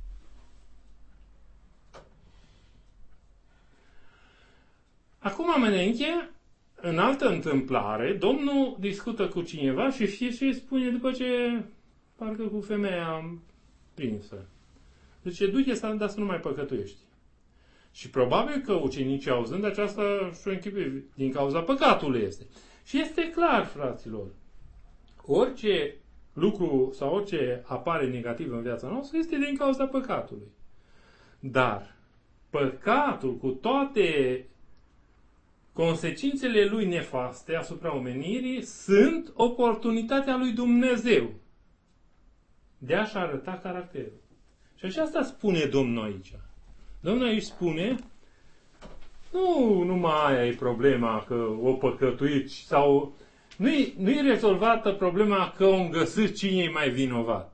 Acum, meneche, în altă întâmplare, Domnul discută cu cineva și știți ce îi spune după ce parcă cu femeia prinsă. Zice, du-te, dar să nu mai păcătuiești. Și probabil că ucenicii auzând aceasta și-o închipui, din cauza păcatului este. Și este clar, fraților, orice lucru sau orice apare negativ în viața noastră este din cauza păcatului. Dar păcatul cu toate consecințele lui nefaste asupra omenirii sunt oportunitatea lui Dumnezeu de a-și arăta caracterul. Și aceasta spune Domnul aici. Domnul aici spune, nu numai aia e problema că o păcătuit sau nu-i, nu-i rezolvată problema că o găsit cine e mai vinovat.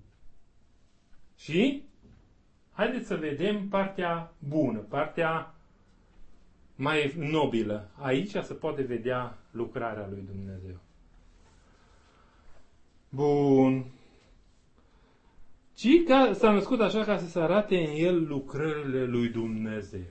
Și haideți să vedem partea bună, partea mai nobilă. Aici se poate vedea lucrarea lui Dumnezeu. Bun. Ci că s-a născut așa ca să se arate în el lucrările lui Dumnezeu.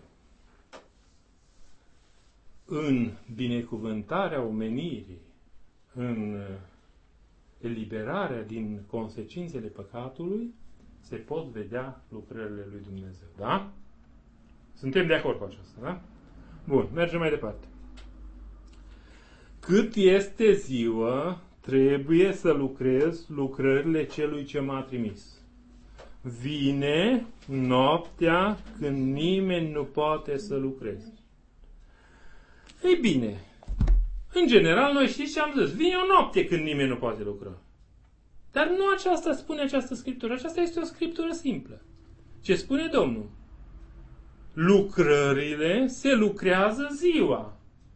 În binecuvântarea omenirii, în eliberarea din consecințele păcatului, se pot vedea lucrările lui Dumnezeu. Da? Suntem de acord cu aceasta, da? Bun, mergem mai departe. Cât este ziua, trebuie să lucrez lucrările celui ce m-a trimis. Vine noaptea când nimeni nu poate să lucreze. Ei bine, în general, noi știți ce am zis. Vine o noapte când nimeni nu poate lucra. Dar nu aceasta spune această scriptură. Aceasta este o scriptură simplă. Ce spune Domnul? Lucrările se lucrează ziua.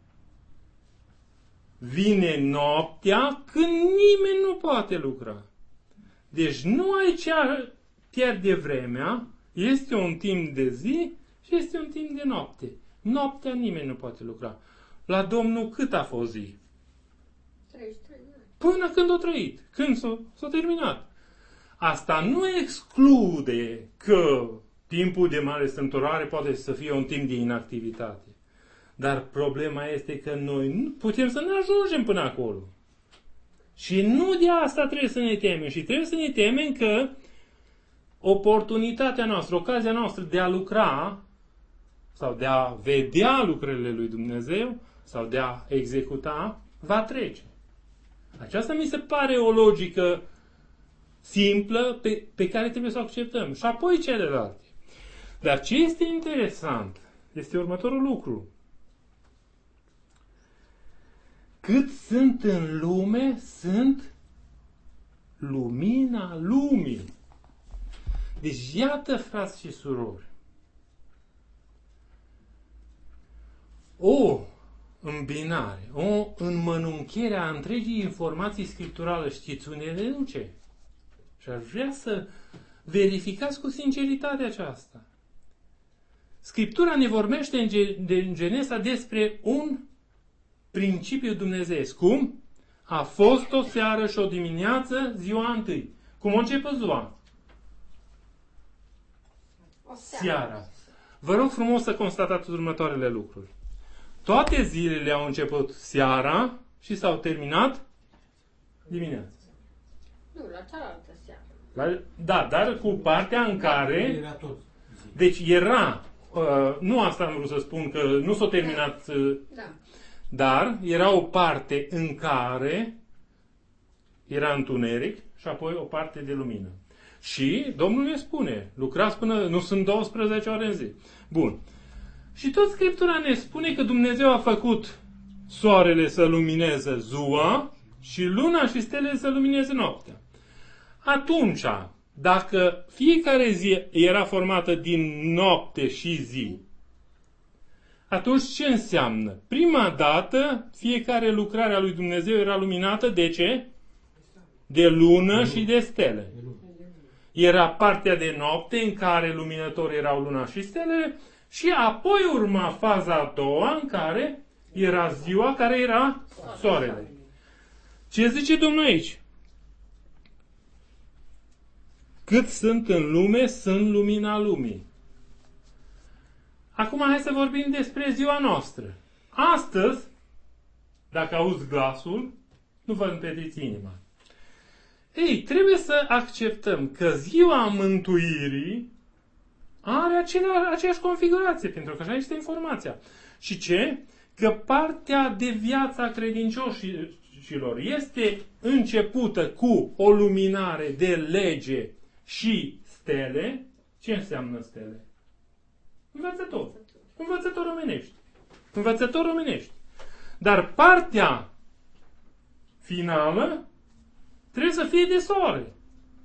Vine noaptea când nimeni nu poate lucra. Deci nu aici pierde vremea, este un timp de zi și este un timp de noapte. Noaptea nimeni nu poate lucra. La Domnul cât a fost zi? treizeci și trei de ani. Până când a trăit. Când s-a, s-a terminat. Asta nu exclude că timpul de mare strâmtorare poate să fie un timp de inactivitate. Dar problema este că noi nu putem să ne ajungem până acolo. Și nu de asta trebuie să ne temem. Și trebuie să ne temem că oportunitatea noastră, ocazia noastră de a lucra sau de a vedea lucrările lui Dumnezeu sau de a executa, va trece. Aceasta mi se pare o logică simplă pe, pe care trebuie să o acceptăm. Și apoi celelalte. Dar ce este interesant este următorul lucru. Cât sunt în lume, sunt lumina lumii. Deci iată, frați și surori, o îmbinare, o înmănunchiere a întregii informații scripturale, știți unde le duce? Și aș vrea să verificați cu sinceritate aceasta. Scriptura ne vorbește în Genesa despre un principiu dumnezeiesc. Cum? A fost o seară și o dimineață ziua întâi. Cum a început ziua? O seară. Seara. Vă rog frumos să constatați următoarele lucruri. Toate zilele au început seara și s-au terminat dimineața. Nu, la cealaltă seară. La, da, dar cu partea în care... Era tot zi. Deci era... Uh, nu asta am vrut să spun, că nu s-a terminat... Uh, Da. Dar era o parte în care era întuneric și apoi o parte de lumină. Și Domnul ne spune, lucrați până... Nu sunt douăsprezece ore în zi. Bun. Și tot Scriptura ne spune că Dumnezeu a făcut soarele să lumineze ziua și luna și stelele să lumineze noaptea. Atunci, dacă fiecare zi era formată din noapte și zi, Atunci ce înseamnă? Prima dată, fiecare lucrare a lui Dumnezeu era luminată de ce? De lună și de stele. Era partea de noapte în care luminători erau luna și stelele și apoi urma faza a doua în care era ziua, care era soarele. Ce zice Domnul aici? Cât sunt în lume, sunt lumina lumii. Acum hai să vorbim despre ziua noastră. Astăzi, dacă auzi glasul, nu vă împetriți inima. Ei, trebuie să acceptăm că ziua mântuirii are acelea, aceeași configurație, pentru că așa este informația. Și ce? Că partea de viața credincioșilor este începută cu o luminare de lege și stele. Ce înseamnă stele? Învățător. Învățător omenești. Învățător omenești. Dar partea finală trebuie să fie de soare.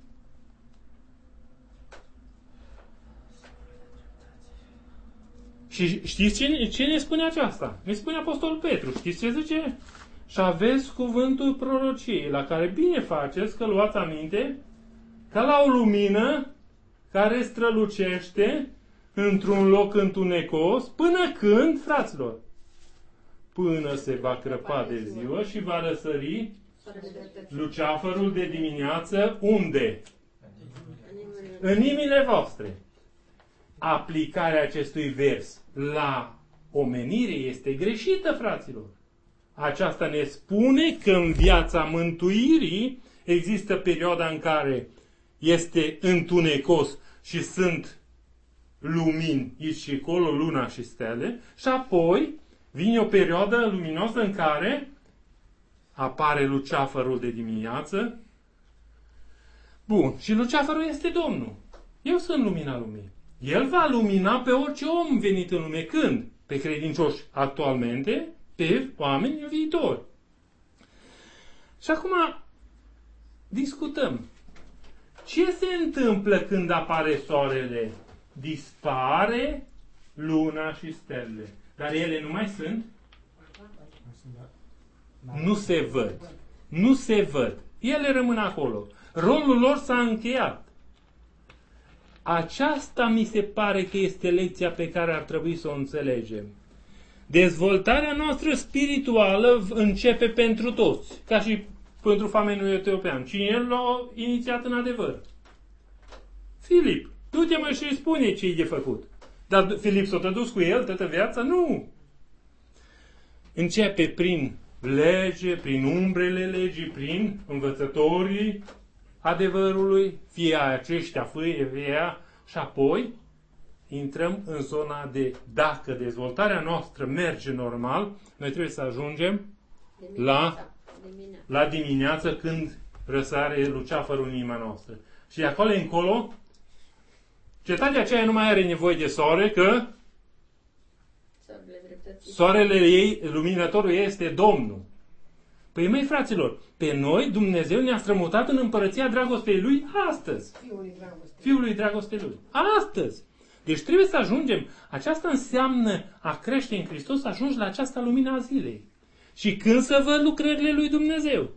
Și știți ce, ce ne spune aceasta? Ne spune Apostolul Petru. Știți ce zice? Și aveți cuvântul prorociei, la care bine faceți că luați aminte ca la o lumină care strălucește într-un loc întunecos, până când, fraților, până se va crăpa de ziua și va răsări luceafărul de dimineață, unde? În inimile voastre. Aplicarea acestui vers la omenire este greșită, fraților. Aceasta ne spune că în viața mântuirii există perioada în care este întunecos și sunt lumini aici și acolo, luna și stele, și apoi vine o perioadă luminoasă în care apare luceafărul de dimineață. Bun, și luceafărul este Domnul. Eu sunt lumina lumii. El va lumina pe orice om venit în lume. Când? Pe credincioși actualmente, pe oameni în viitor. Și acum discutăm. Ce se întâmplă când apare soarele? Dispare luna și stelele. Dar ele nu mai sunt? Nu se văd. Nu se văd. Ele rămân acolo. Rolul lor s-a încheiat. Aceasta mi se pare că este lecția pe care ar trebui să o înțelegem. Dezvoltarea noastră spirituală începe pentru toți. Ca și pentru famenul etiopian. Cine el l-a inițiat în adevăr? Filip. Du-te mă și spune ce e de făcut. Dar Filip s-a dus cu el toată viața? Nu. Începe prin lege, prin umbrele legii, prin învățătorii adevărului, fie aceștia, fie ea, și apoi intrăm în zona de dacă dezvoltarea noastră merge normal, noi trebuie să ajungem la, la dimineață când răsare luceafărul în inima noastră. Și de acolo încolo, cetatea aceea nu mai are nevoie de soare, că soarele ei, luminătorul ei este Domnul. Păi, măi, fraților, pe noi Dumnezeu ne-a strămutat în împărăția dragostei Lui astăzi. Fiului dragostei. Fiului dragostei Lui. Astăzi. Deci trebuie să ajungem. Aceasta înseamnă a crește în Hristos, să ajungi la această lumină a zilei. Și când să văd lucrările lui Dumnezeu?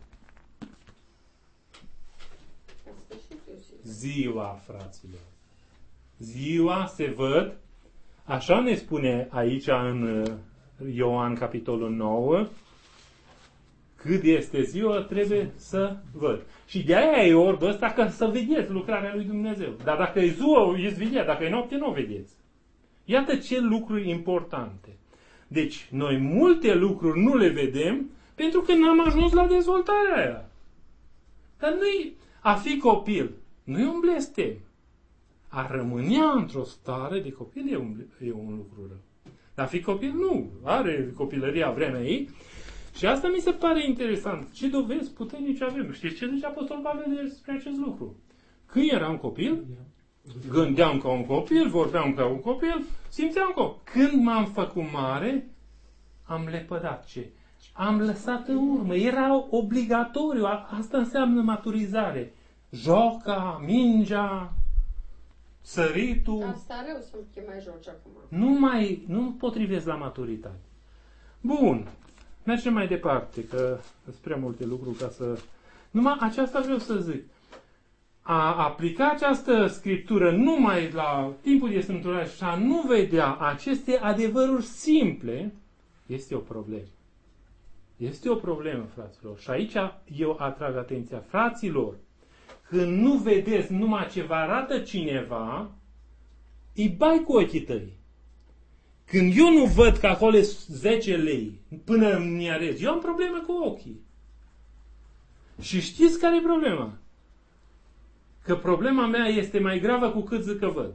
Ziua, fraților. Ziua se văd, așa ne spune aici în Ioan capitolul nouă, cât este ziua, trebuie să văd. Și de aia e orbul ăsta, ca să vedeți lucrarea lui Dumnezeu. Dar dacă e ziua, ești vedea, dacă e noapte, nu o vedeți. Iată ce lucruri importante. Deci, noi multe lucruri nu le vedem, pentru că n-am ajuns la dezvoltarea aia. Dar nu a fi copil, nu e un blestem. A rămânea într-o stare de copil e un, e un lucru rău. Dar a fi copil nu. Are copilăria vremea ei. Și asta mi se pare interesant. Ce dovezi puternice avem? Știți ce zice Apostolul Pavel despre acest lucru? Când eram copil, gândeam ca un copil, vorbeam ca un copil, simțeam că când m-am făcut mare, am lepădat ce? Am lăsat în urmă. Era obligatoriu. Asta înseamnă maturizare. Joca, mingea, săritul. Asta rău să te mai joci acum. Nu mai, nu potrivesc la maturitate. Bun. Mergem mai departe, că sunt prea multe lucruri ca să... Numai aceasta vreau să zic. A aplica această scriptură numai la timpul de strâmtorare și a nu vedea aceste adevăruri simple, este o problemă. Este o problemă, fraților. Și aici eu atrag atenția. Fraților, când nu vedeți numai ce vă arată cineva, îi bai cu ochii tăi. Când eu nu văd că acolo e zece lei până îmi arăți, eu am probleme cu ochii. Și știți care e problema? Că problema mea este mai gravă cu cât zic că văd.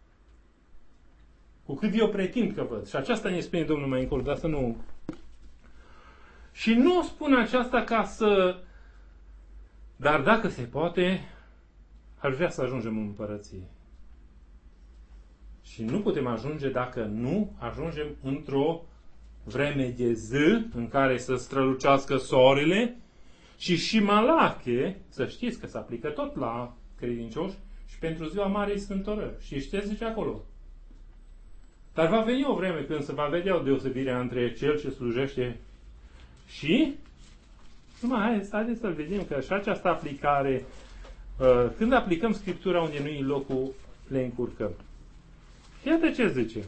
Cu cât eu pretind că văd. Și aceasta ne spune Domnul mai încolo, dar să nu... Și nu spun aceasta ca să... Dar dacă se poate, aș vrea să ajungem în împărăție. Și nu putem ajunge dacă nu ajungem într-o vreme de zi în care să strălucească soarele și și Malache, să știți că se aplică tot la credincioși și pentru ziua Marei Sfântărări. Și știți, zice acolo. Dar va veni o vreme când se va vedea o deosebire între cel ce slujește și... Numai hai, haideți să-l vedem că și această aplicare, uh, când aplicăm Scriptura unde nu e locul, le încurcăm. Iată ce zice.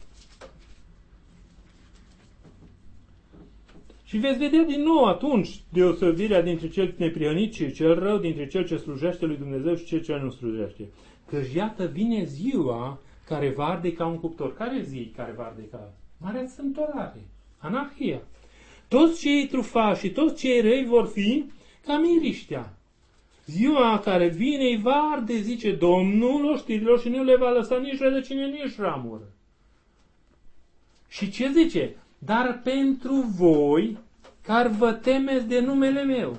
Și veți vedea din nou atunci deosebirea dintre cel neprihănit și cel rău, dintre cel ce slujește lui Dumnezeu și cel ce nu slujește. Căci iată vine ziua care va arde ca un cuptor. Care zi care va arde ca? Marea Sfântărare. Anarhia. Toți cei trufași și toți cei răi vor fi ca miriștea. Ziua care vine îi va arde, zice Domnul oștirilor, și nu le va lăsa nici rădăcine, nici ramură. Și ce zice? Dar pentru voi, care vă temeți de numele meu,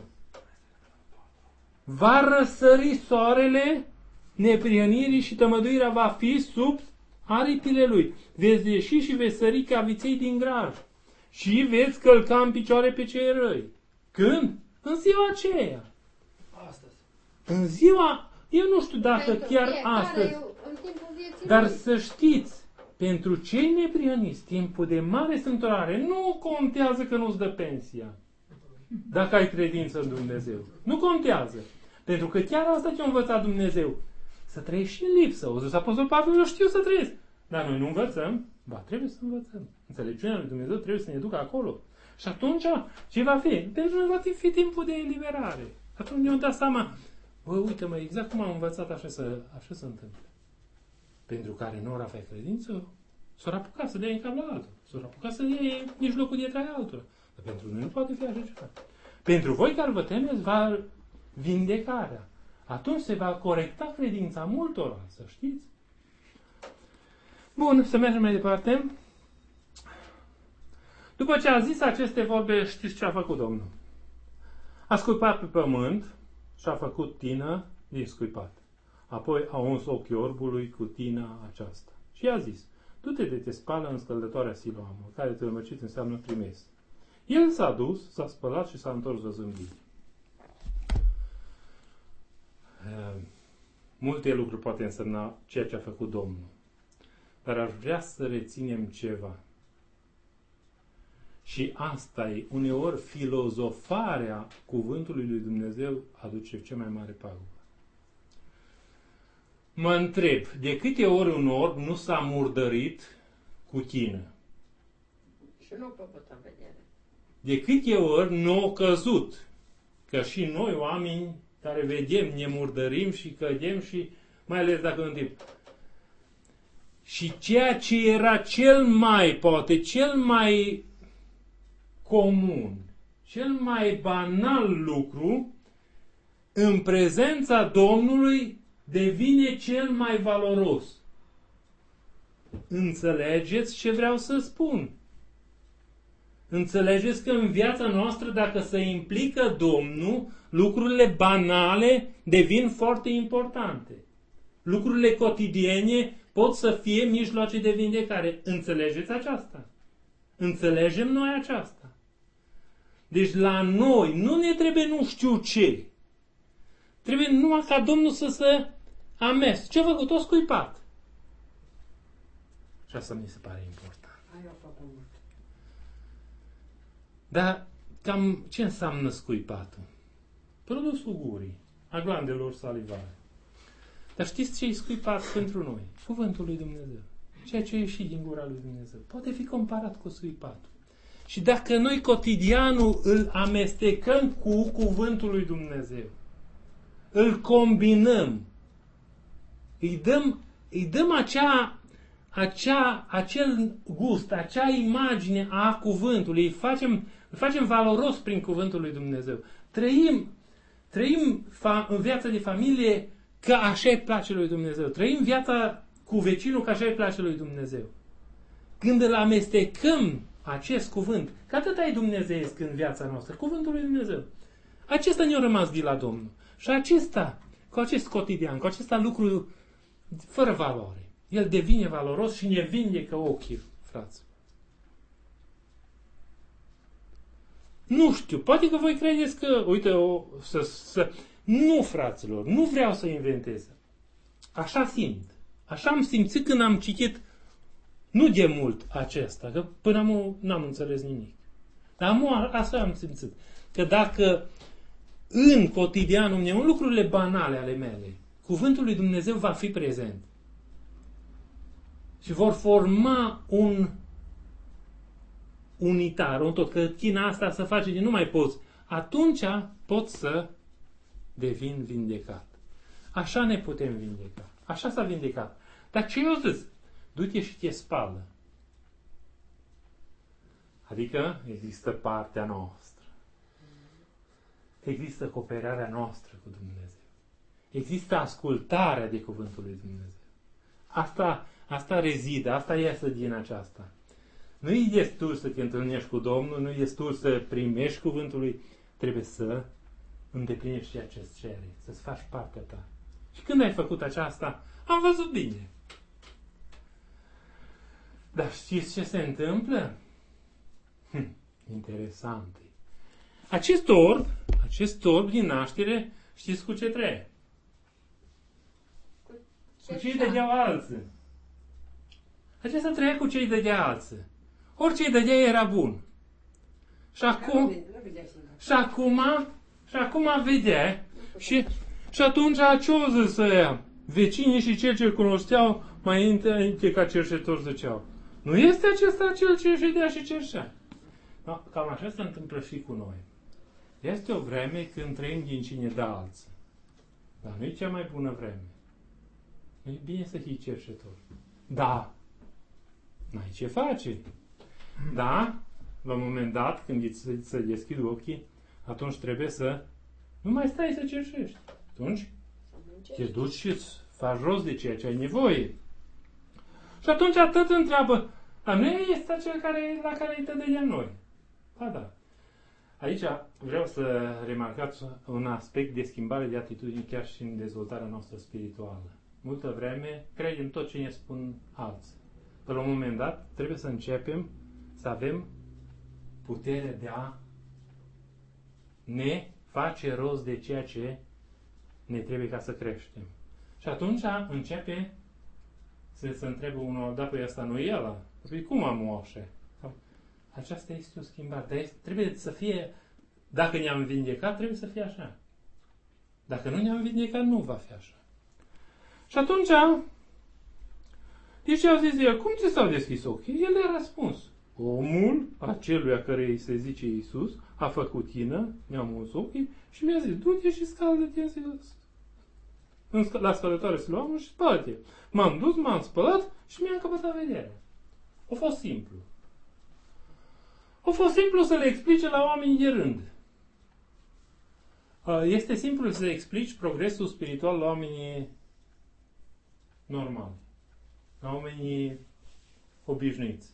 va răsări soarele neprihănirii și tămăduirea va fi sub aripile lui. Veți ieși și veți sări ca viței din graj și veți călca în picioare pe cei răi. Când? În ziua aceea. Astăzi. În ziua, eu nu știu dacă Pentru chiar fiecare, astăzi, eu, în timpul vieții dar lui. să știți, pentru cei neprihăniți, timpul de mare strâmtorare nu contează că nu-ți dă pensia. Dacă ai credință în Dumnezeu. Nu contează. Pentru că chiar asta ce a învățat Dumnezeu. Să trăiești și în lipsă. O zis Apostol Pavel, eu știu să trăiesc. Dar noi nu învățăm. Ba, trebuie să învățăm. Înțelepciunea lui Dumnezeu trebuie să ne ducă acolo. Și atunci, ce va fi? Pentru noi va fi timpul de eliberare. Atunci ne-am dat seama, bă, uite-mă, exact cum am învățat, așa să, așa se întâmplă. Pentru care nu ori avea credință, s-or apuca să dea în cap la altul. S-or apuca să dea mijlocul de trai altora. Dar pentru noi nu poate fi așa ceva. Pentru voi care vă temeți, va vindecarea. Atunci se va corecta credința multora, să știți. Bun, să mergem mai departe. După ce a zis aceste vorbe, știți ce a făcut Domnul? A scuipat pe pământ și a făcut tină din scuipat. Apoi a uns ochii orbului cu tina aceasta. Și i-a zis, du-te de te spală în scăldătoarea Siloamului, care tălmăcit înseamnă trimis. El s-a dus, s-a spălat și s-a întors văzând bine. Uh, multe lucruri poate însemna ceea ce a făcut Domnul. Dar aș vrea să reținem ceva. Și asta e, uneori, filozofarea cuvântului lui Dumnezeu aduce cea mai mare pagubă. Mă întreb, de câte ori un orb nu s-a murdărit cu chină? Și nu pe putea vedere. De câte ori nu a căzut? Că și noi, oameni care vedem, ne murdărim și cădem și mai ales dacă în timp. Și ceea ce era cel mai, poate, cel mai comun, cel mai banal lucru, în prezența Domnului devine cel mai valoros. Înțelegeți ce vreau să spun? Înțelegeți că în viața noastră, dacă se implică Domnul, lucrurile banale devin foarte importante. Lucrurile cotidiene pot să fie mijloace de vindecare. Înțelegeți aceasta? Înțelegem noi aceasta? Deci la noi nu ne trebuie nu știu ce. Trebuie numai ca Domnul să se Am mers. Ce-a făcut? O scuipat. Și asta mi se pare important. Aia a făcut mult. Dar cam ce înseamnă scuipatul? Produsul gurii, a glandelor salivare. Dar știți ce e scuipat pentru noi? Cuvântul lui Dumnezeu. Ceea ce a ieșit din gura lui Dumnezeu. Poate fi comparat cu scuipatul. Și dacă noi cotidianul îl amestecăm cu cuvântul lui Dumnezeu, îl combinăm, îi dăm, îi dăm acea, acea, acel gust, acea imagine a cuvântului, îi facem, îl facem valoros prin cuvântul lui Dumnezeu. Trăim, trăim fa, în viața de familie că așa îi place lui Dumnezeu. Trăim viața cu vecinul că așa îi place lui Dumnezeu. Când îl amestecăm acest cuvânt, că atât ai dumnezeiesc în viața noastră, cuvântul lui Dumnezeu. Acesta ne-a rămas de la Domnul. Și acesta, cu acest cotidian, cu acesta lucru fără valoare, el devine valoros și ne vindecă ochii, frați. Nu știu, poate că voi credeți că, uite, o, să, să... Nu, fraților, nu vreau să inventez. Așa simt. Așa am simțit când am citit, nu de mult acesta, că până am n-am înțeles nimic. Dar am, asta am simțit. Că dacă în cotidianul meu, în lucrurile banale ale mele, cuvântul lui Dumnezeu va fi prezent și vor forma un unitar, un tot, că china asta să face de nu mai poți, atunci pot să devin vindecat. Așa ne putem vindeca. Așa s-a vindecat. Dar ce eu zis? Du-te și te spală. Adică există partea noastră. Există cooperarea noastră cu Dumnezeu. Există ascultarea de cuvântul lui Dumnezeu. Asta, asta rezidă, asta iasă din aceasta. Nu e destul să te întâlnești cu Domnul, nu e destul să primești cuvântul lui, trebuie să îndeplinești ceea ce îți cere, să-ți faci partea ta. Și când ai făcut aceasta, am văzut bine. Dar știți ce se întâmplă? Hm, interesant. Acest orb, acest orb din naștere, știți cu ce trăie? Cu, cu ce îi dădeau alții. Acesta trăia cu ce îi dădea alții. Orice îi dădea era bun. Și acum, și acum, și acum vedea. Și, și atunci ce-o zis să ia? Vecinii și cei ce-l cunoșteau mai înainte ca cerșetori ziceau. Nu este acesta cel ce își dea și cerșea? No, cam așa se întâmplă și cu noi. Este o vreme când trăim din cine dă alții. Dar nu e cea mai bună vreme. E bine să fii cerșetor. Da. N-ai ce face. Da. La un moment dat, când îți să deschid ochii, atunci trebuie să nu mai stai să cerșești. Atunci te duci și îți faci rost de ceea ce ai nevoie. Și atunci atât întreabă, dar nu este acel care, la care îi tădăia noi. Ba da. Aici vreau să remarcați un aspect de schimbare de atitudine chiar și în dezvoltarea noastră spirituală. Multă vreme credem tot ce ne spun alții. Pe la un moment dat trebuie să începem să avem puterea de a ne face rost de ceea ce ne trebuie ca să creștem. Și atunci începe să se întrebe unul, da, păi asta nu e ăla. Păi cum am o așa? Aceasta este o schimbare. Dar trebuie să fie, dacă ne-am vindecat, trebuie să fie așa. Dacă nu ne-am vindecat, nu va fi așa. Și atunci, deci au zis el, cum ți s-au deschis ochii? El le-a răspuns. Omul aceluia care îi se zice Iisus a făcut ină, mi-a mus ochii și mi-a zis, du-te și scală-te la spălătoare Siloamul și spală-te. M-am dus, m-am spălat și mi-am căpătat vederea. A fost simplu. A fost simplu să le explice la oamenii de rând. Este simplu să explici progresul spiritual la oamenii normali, la oamenii obișnuiți.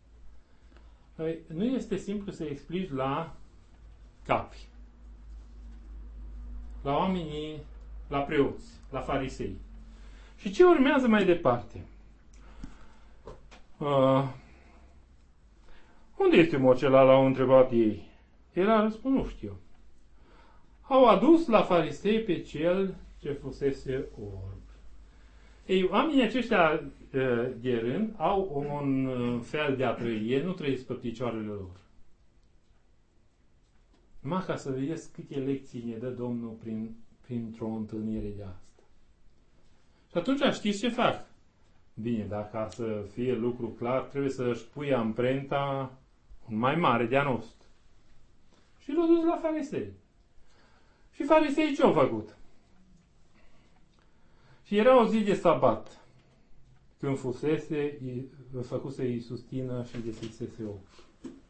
Nu este simplu să explici la capi, la oamenii, la preoți, la farisei. Și ce urmează mai departe? Uh, unde este mocela? L-au întrebat ei. El a răspuns, nu știu. Au adus la farisei pe cel ce fusese orb. Ei, oamenii aceștia de rând au un fel de a trăi. Ei nu trăiesc pe picioarele lor. Numai ca să vedeți câte lecții ne dă Domnul prin, printr-o întâlnire de asta. Și atunci știți ce fac? Bine, dacă ca să fie lucru clar, trebuie să-și pui amprenta un mai mare de-a nostru. Și l-a dus la farisei. Și farisei ce-au făcut? Și era o zi de sabat, când fusese, făcuse Iisus tină și deschisese ochii.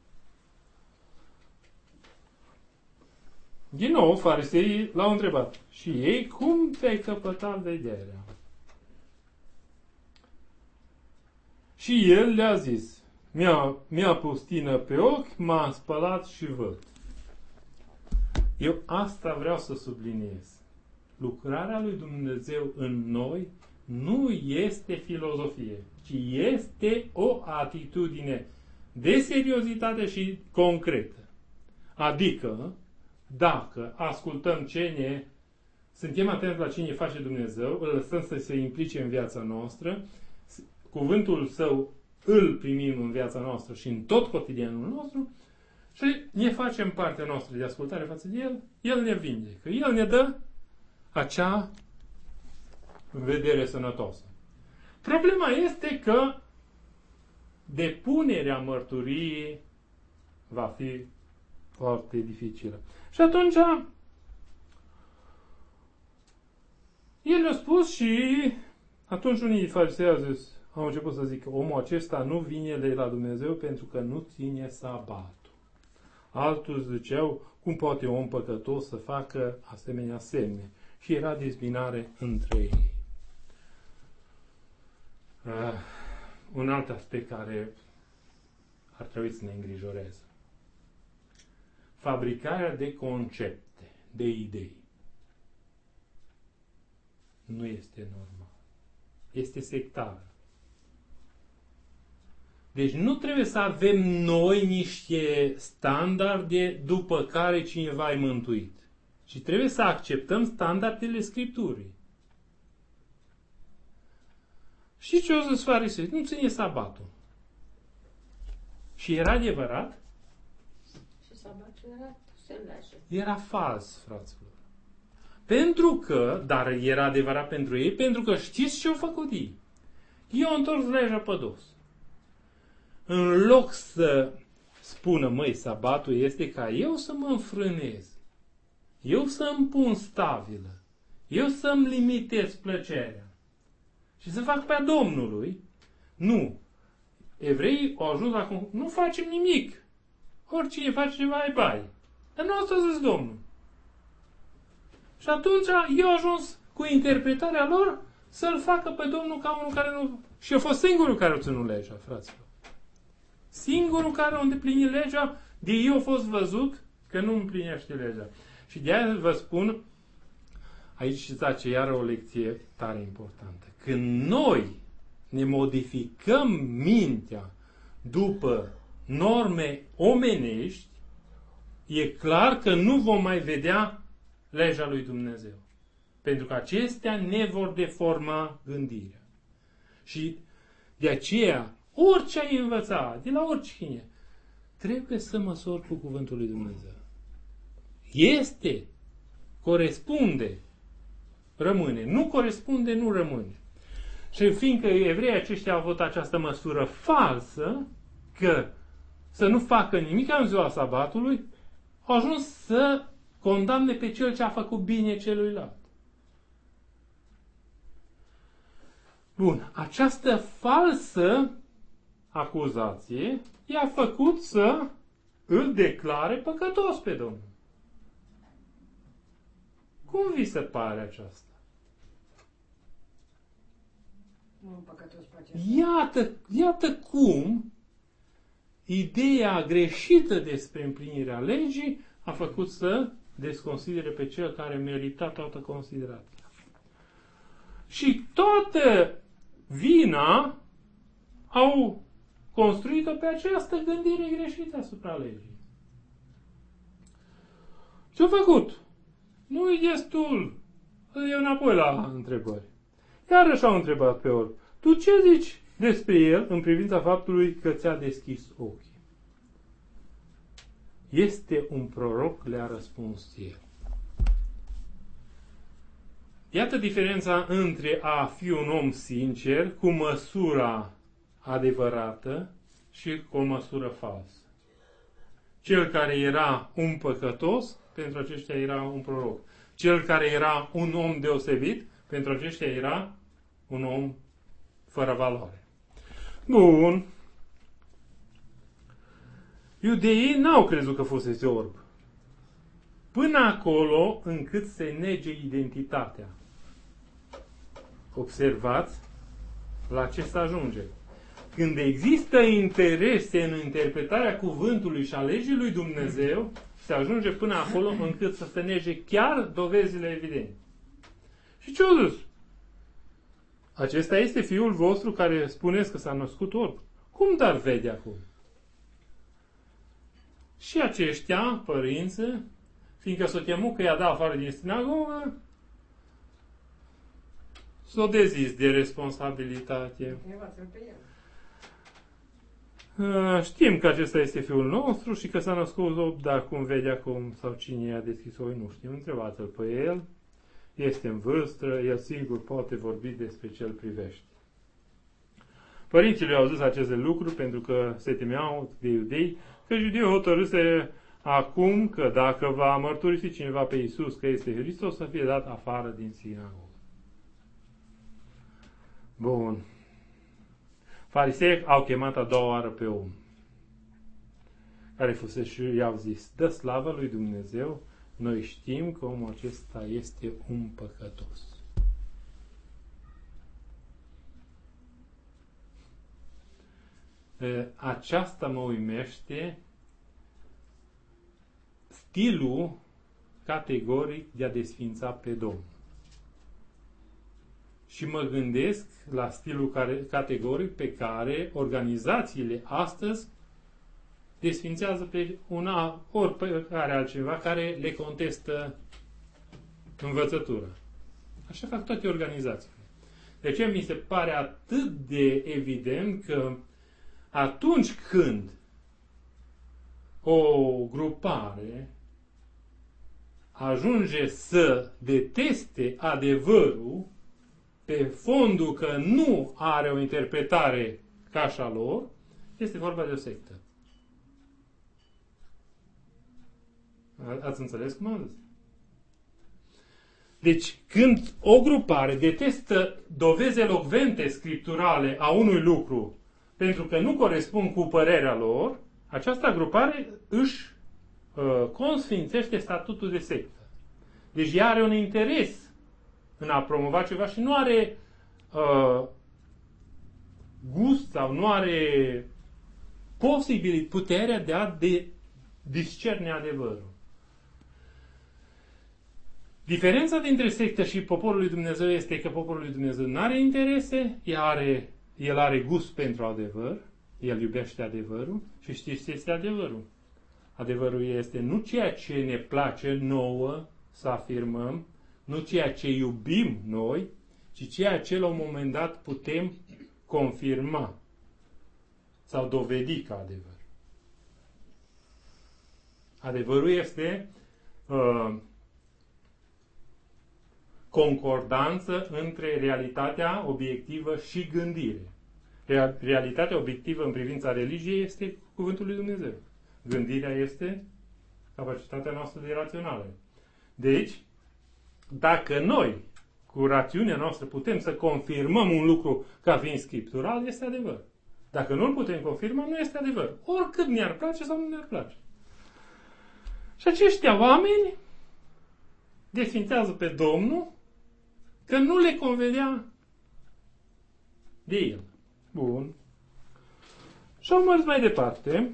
Din nou, fariseii l-au întrebat. Și ei, cum te-ai căpătat vederea? Și el le-a zis, mi-a, mi-a pus tină pe ochi, m-a spălat și văd. Eu asta vreau să subliniez. Lucrarea lui Dumnezeu în noi nu este filozofie, ci este o atitudine de seriozitate și concretă. Adică, dacă ascultăm ce ne... Suntem atenți la ce ne face Dumnezeu, îl lăsăm să se implice în viața noastră, cuvântul Său îl primim în viața noastră și în tot cotidianul nostru și ne facem partea noastră de ascultare față de El, El ne vindecă, El ne dă acea vedere sănătoasă. Problema este că depunerea mărturiei va fi foarte dificilă. Și atunci el a spus și atunci unii farisei au zis, au început să zică, omul acesta nu vine de la Dumnezeu pentru că nu ține sabatul. Altul ziceau, cum poate om păcătos să facă asemenea semne? Și era dezbinare între ei. Uh, un alt aspect care ar trebui să ne îngrijoreze. Fabricarea de concepte, de idei. Nu este normal. Este sectară. Deci nu trebuie să avem noi niște standarde după care cineva e mântuit. Și trebuie să acceptăm standardele Scripturii. Și ce o zis farisei? Nu ține sabatul. Și era adevărat? Și sabatul era semnajă. Era fals, fraților. Pentru că, dar era adevărat pentru ei, pentru că știți ce au făcut ei? Ei au întors legea pe dos. În loc să spună, măi, sabatul este ca eu să mă înfrânez, eu să-mi pun stabilă, eu să-mi limitez plăcerea și să fac pe Domnului. Nu. Evreii au ajuns la concluzie, nu facem nimic. Oricine face ceva e bai. Dar nu asta a zis Domnul. Și atunci eu au ajuns cu interpretarea lor să-l facă pe Domnul ca unul care nu... Și a fost singurul care a ținut legea, fraților. Singurul care a îndeplinit legea, de eu a fost văzut că nu împlinește legea. Și de aia vă spun, aici zace iară o lecție tare importantă. Când noi ne modificăm mintea după norme omenești, e clar că nu vom mai vedea legea lui Dumnezeu. Pentru că acestea ne vor deforma gândirea. Și de aceea, orice ai învăța, de la oricine, trebuie să măsori cu cuvântul lui Dumnezeu. Este, corespunde, rămâne. Nu corespunde, nu rămâne. Și fiindcă evreii aceștia au avut această măsură falsă, că să nu facă nimic în ziua sabatului, au ajuns să condamne pe cel ce a făcut bine celuilalt. Bun, această falsă acuzație i-a făcut să îl declare păcătos pe Domnul. Cum vi se pare aceasta? Nu păcătos pe acesta. Iată, iată cum ideea greșită despre împlinirea legii a făcut să desconsidere pe cel care merita toată considerația. Și toată vina au construit-o pe această gândire greșită asupra legii. Ce-au făcut? Nu e destul. Eu înapoi la întrebări. Iarăși au întrebat pe orb: tu ce zici despre el în privința faptului că ți-a deschis ochii? Este un proroc, le-a răspuns el. Iată diferența între a fi un om sincer cu măsura adevărată și cu o măsură falsă. Cel care era un păcătos, pentru aceștia era un proroc. Cel care era un om deosebit, pentru aceștia era un om fără valoare. Bun. Iudeii n-au crezut că fusese orb. Până acolo încât se nege identitatea. Observați la ce se ajunge. Când există interese în interpretarea cuvântului și a legii lui Dumnezeu, se ajunge până acolo încât să se nege chiar dovezile evidente. Și ce au zis? Acesta este fiul vostru care spuneți că s-a născut orb. Cum dar vede acum? Și aceștia, părinți, fiindcă s-o chemut că i-a dat afară din sinagogă, s-o dezis de responsabilitate. Știm că acesta este fiul nostru și că s-a născut orb, dar cum vede acum sau cine i-a deschis ochii, nu știm. Întrebați-l pe el. Este în vârstă, el singur poate vorbi despre ce îl privește. Părinții lui au zis aceste lucruri pentru că se temeau de iudei, că iudeii hotărâse acum că dacă va mărturisi cineva pe Iisus că este Hristos, să fie dat afară din sinagogă. Bun. Farisei au chemat a doua oară pe om, care fusese și i-au zis: dă slavă lui Dumnezeu, noi știm că omul acesta este un păcătos. Aceasta mă uimește, stilul categoric de a desfința pe Domnul. Și mă gândesc la stilul care, categoric pe care organizațiile astăzi desfințează pe una, ori pe care altcineva care le contestă învățătura. Așa fac toate organizațiile. De ce mi se pare atât de evident că atunci când o grupare ajunge să deteste adevărul pe fondul că nu are o interpretare ca așa lor, este vorba de o sectă. Ați înțeles cum am zis? Deci, când o grupare detestă dovezi elocvente scripturale a unui lucru pentru că nu corespund cu părerea lor, această grupare își uh, consfințește statutul de sectă. Deci ea are un interes în a promova ceva și nu are uh, gust sau nu are posibil puterea de a de discerne adevărul. Diferența dintre sectă și poporul lui Dumnezeu este că poporul lui Dumnezeu nu are interese, el are, el are gust pentru adevăr, el iubește adevărul și știți ce este adevărul. Adevărul este nu ceea ce ne place nouă să afirmăm, nu ceea ce iubim noi, ci ceea ce la un moment dat putem confirma sau dovedi ca adevăr. Adevărul este uh, concordanță între realitatea obiectivă și gândire. Realitatea obiectivă în privința religiei este cuvântul lui Dumnezeu. Gândirea este capacitatea noastră de raționare. Deci, dacă noi, cu rațiunea noastră, putem să confirmăm un lucru ca fiind scriptural, este adevăr. Dacă nu îl putem confirma, nu este adevăr. Oricât ne-ar place sau nu ne-ar place. Și aceștia oameni desfințează pe Domnul că nu le convenea de el. Bun. Și au mers mai departe.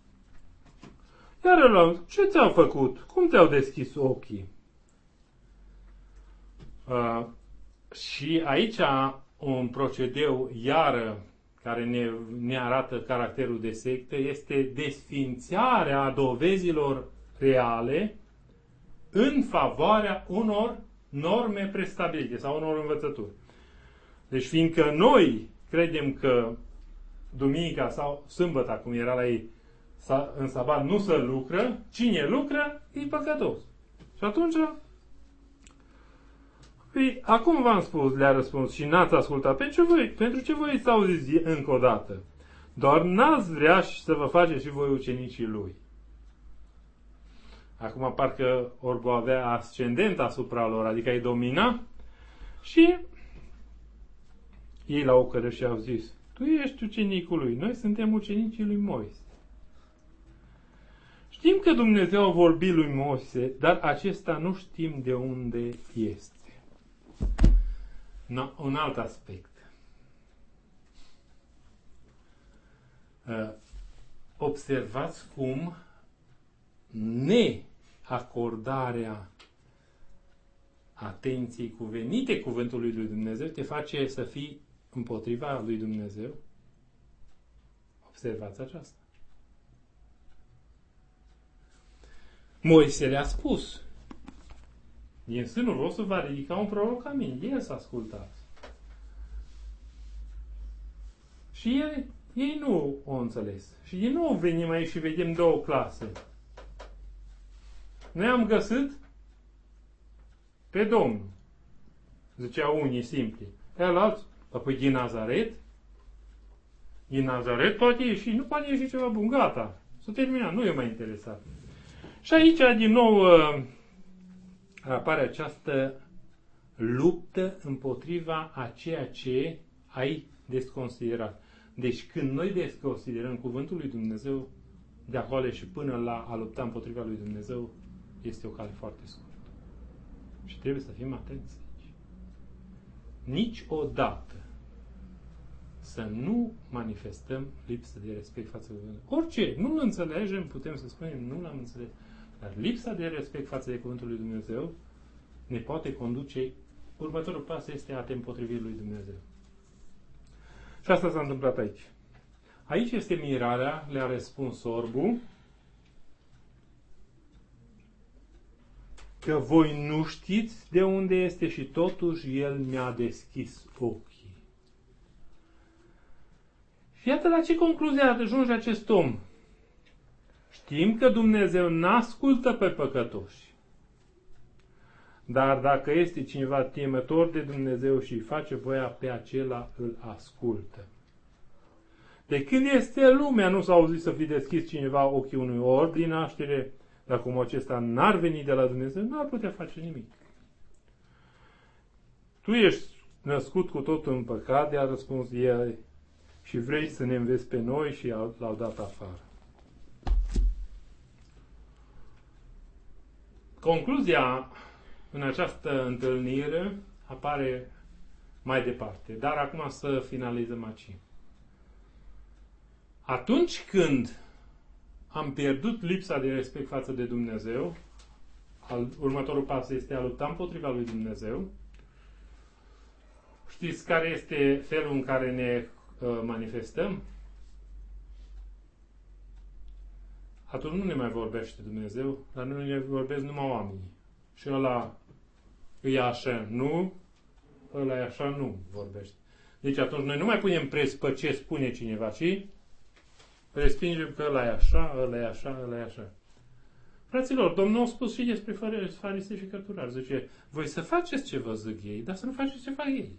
Iar ăla, ce ți-au făcut? Cum te-au deschis ochii? Uh, și aici un procedeu iară care ne, ne arată caracterul de sectă este desfințarea dovezilor reale în favoarea unor norme prestabilite sau unor învățături. Deci fiindcă noi credem că duminica sau sâmbătă, cum era la ei, în sabat nu se lucră, cine lucră e păcătos. Și atunci, păi, acum v-am spus, le-a răspuns și n-ați ascultat. Pentru ce voi, pentru ce voi să auziți încă o dată? Doar n-ați vrea să vă faceți și voi ucenicii lui. Acum parcă orbu avea ascendent asupra lor, adică îi domina și ei l-au cărăt și au zis: tu ești ucenicul lui, noi suntem ucenicii lui Moise. Știm că Dumnezeu a vorbit lui Moise, dar acesta nu știm de unde este. No, un alt aspect. Observați cum neacordarea atenției cuvenite cuvântului lui Dumnezeu te face să fii împotriva lui Dumnezeu. Observați aceasta. Moise le-a spus: din sânul vostru va ridica un proroc ca mine. El să ascultați. Și ei, ei nu o înțeles. Și din nou venim aici și vedem două clase. Noi am găsit pe Domnul. Ziceau unii simpli. El alți, apoi din Nazaret. Din Nazaret poate ieși, nu poate ieși ceva bun, gata. S-a terminat, nu e mai interesat. Și aici, din nou, apare această luptă împotriva a ceea ce ai desconsiderat. Deci, când noi desconsiderăm cuvântul lui Dumnezeu, de acolo și până la a lupta împotriva lui Dumnezeu, este o cale foarte scurtă. Și trebuie să fim atenți aici. Niciodată să nu manifestăm lipsă de respect față de Dumnezeu. Orice, nu-l înțelegem, putem să spunem, nu l-am înțeles. Dar lipsa de respect față de cuvântul lui Dumnezeu ne poate conduce. Următorul pas este a te împotrivi lui Dumnezeu. Și asta s-a întâmplat aici. Aici este mirarea, le-a răspuns orbu, că voi nu știți de unde este și totuși el mi-a deschis ochii. Și iată la ce concluzie ajunge acest om. Știm că Dumnezeu n-ascultă pe păcătoși. Dar dacă este cineva temător de Dumnezeu și îi face voia, pe acela îl ascultă. De când este lumea, nu s-a auzit să fi deschis cineva ochii unui orb din naștere, dar cum acesta n-ar veni de la Dumnezeu, n-ar putea face nimic. Tu ești născut cu totul în păcat, i-a răspuns el, și vrei să ne înveți pe noi, și l-au dat afară. Concluzia în această întâlnire apare mai departe. Dar acum să finalizăm aici. Atunci când am pierdut lipsa de respect față de Dumnezeu, al, următorul pas este a lupta împotriva lui Dumnezeu. Știți care este felul în care ne uh, manifestăm? Atunci nu ne mai vorbește Dumnezeu, dar nu ne vorbesc numai oamenii. Și ăla e așa, nu, ăla e așa, nu vorbește. Deci atunci noi nu mai punem preț pe ce spune cineva, ci respingem că ăla e așa, ăla e așa, ăla e așa. Fraților, Domnul a spus și despre farisei și cărturari. Zice, voi să faceți ce vă zic ei, dar să nu faceți ce fac ei.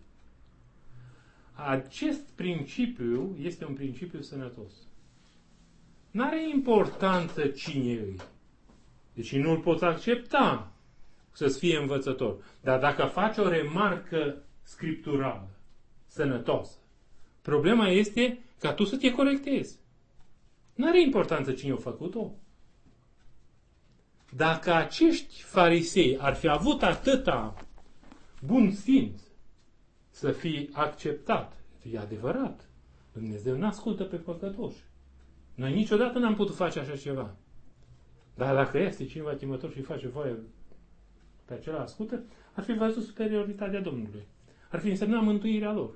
Acest principiu este un principiu sănătos. N-are importanță cine e. Deci nu-l poți accepta să-ți fie învățător. Dar dacă faci o remarcă scripturală, sănătoasă, problema este ca tu să te corectezi. N-are importanță cine a făcut-o. Dacă acești farisei ar fi avut atâta bun simț să fie acceptat, e adevărat, Dumnezeu n-ascultă pe păcătoși. Noi niciodată n-am putut face așa ceva. Dar dacă este cineva chemător și face voie pe acela ascultă, ar fi văzut superioritatea Domnului. Ar fi însemnat mântuirea lor.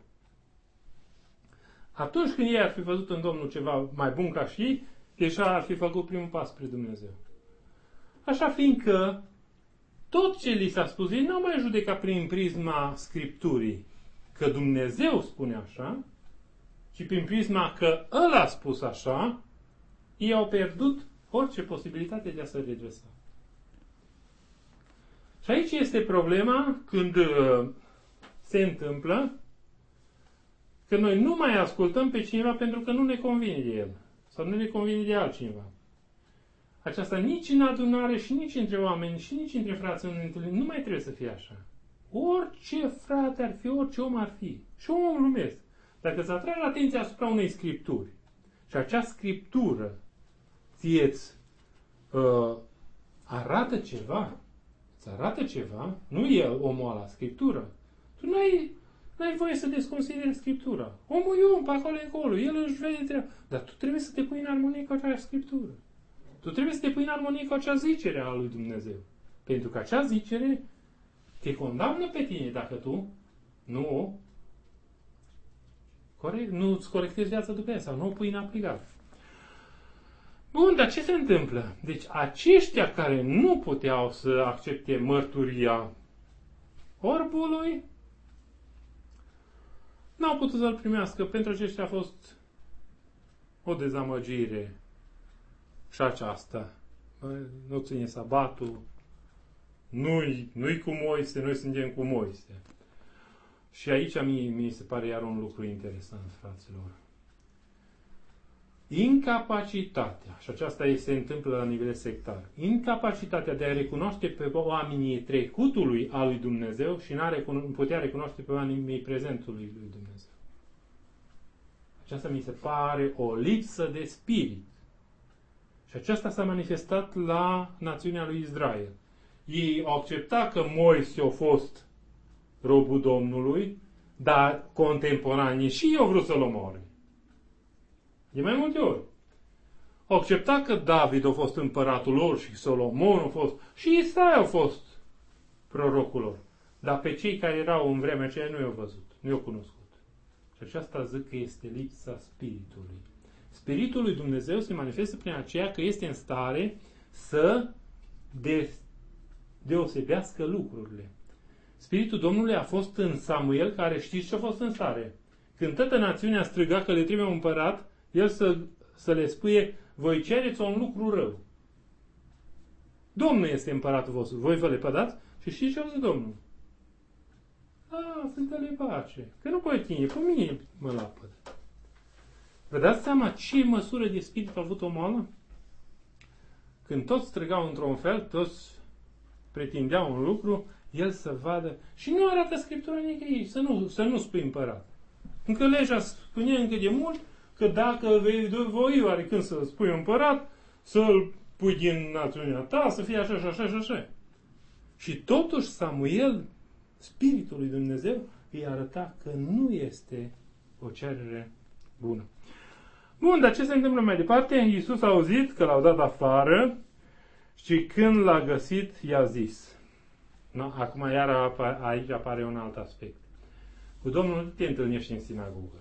Atunci când ei ar fi văzut în Domnul ceva mai bun ca și ei, deja ar fi făcut primul pas spre Dumnezeu. Așa fiindcă tot ce li s-a spus, ei n-au mai judecat prin prisma Scripturii, că Dumnezeu spune așa, ci prin prisma că ăla a spus așa, ei au pierdut orice posibilitate de a se redresa. Și aici este problema când uh, se întâmplă că noi nu mai ascultăm pe cineva pentru că nu ne convine de el sau nu ne convine de altcineva. Aceasta nici în adunare și nici între oameni și nici între frați în întâlnire nu mai trebuie să fie așa. Orice frate ar fi, orice om ar fi. Și omul lumesc. Dacă îți atragi atenția asupra unei scripturi și acea scriptură ție-ți uh, arată ceva, îți arată ceva, nu e omul ăla, scriptură, tu n-ai, n-ai voie să desconsideri scriptura. Omul e om pe acolo încolo, el își vede treaba. Dar tu trebuie să te pui în armonie cu acea scriptură. Tu trebuie să te pui în armonie cu acea zicere a lui Dumnezeu. Pentru că acea zicere te condamnă pe tine dacă tu nu corect, nu îți corectezi viața după ea sau nu o pui în aplicare. Bun, dar ce se întâmplă? Deci aceștia care nu puteau să accepte mărturia orbului, n-au putut să-l primească. Pentru aceștia a fost o dezamăgire și aceasta. Nu ține sabatul, nu-i, nu-i cu Moise, noi suntem cu Moise. Și aici mi, mi se pare iar un lucru interesant, fraților. Incapacitatea, și aceasta se întâmplă la nivel sectar, incapacitatea de a recunoaște pe oamenii trecutului al lui Dumnezeu și n-a recuno- putea recunoaște pe oamenii prezentului lui Dumnezeu. Aceasta mi se pare o lipsă de spirit. Și aceasta s-a manifestat la națiunea lui Israel. Ei au acceptat că Moise a fost robul Domnului, dar contemporanii și ei au vrut să-l omoare. De mai multe ori. Au acceptat că David a fost împăratul lor și Solomon a fost, și Isaia a fost prorocul lor. Dar pe cei care erau în vremea aceea nu i-au văzut, nu i-au cunoscut. Și aceasta zic că este lipsa Spiritului. Spiritul lui Dumnezeu se manifestă prin aceea că este în stare să de, deosebească lucrurile. Spiritul Domnului a fost în Samuel, care știți ce a fost în stare. Când toată națiunea striga că le trebuie un împărat, el să, să le spuie, voi cereți un lucru rău. Domnul este împăratul vostru, voi vă lepădați? Și știți ce a zis Domnul? A, să te lepace, că nu pe tine, pe mine mă lapăd. Vă dați seama ce măsură de spirit a avut omul ăla? Când toți strigau într-un fel, toți pretindeau un lucru, el să vadă. Și nu arată Scriptura nicăieri, să nu, să nu spui împărat. Încă legea spune încă de mult că dacă vei voi oarecând să spui împărat, să-l pui din națiunea ta, să fie așa și așa și așa. Și totuși Samuel, Spiritul lui Dumnezeu, îi arăta că nu este o cerere bună. Bun, dar ce se întâmplă mai departe? Iisus a auzit că l-au dat afară și când l-a găsit, i-a zis. No, acum iar aici apare un alt aspect. Cu Domnul nu te întâlnești în sinagogă.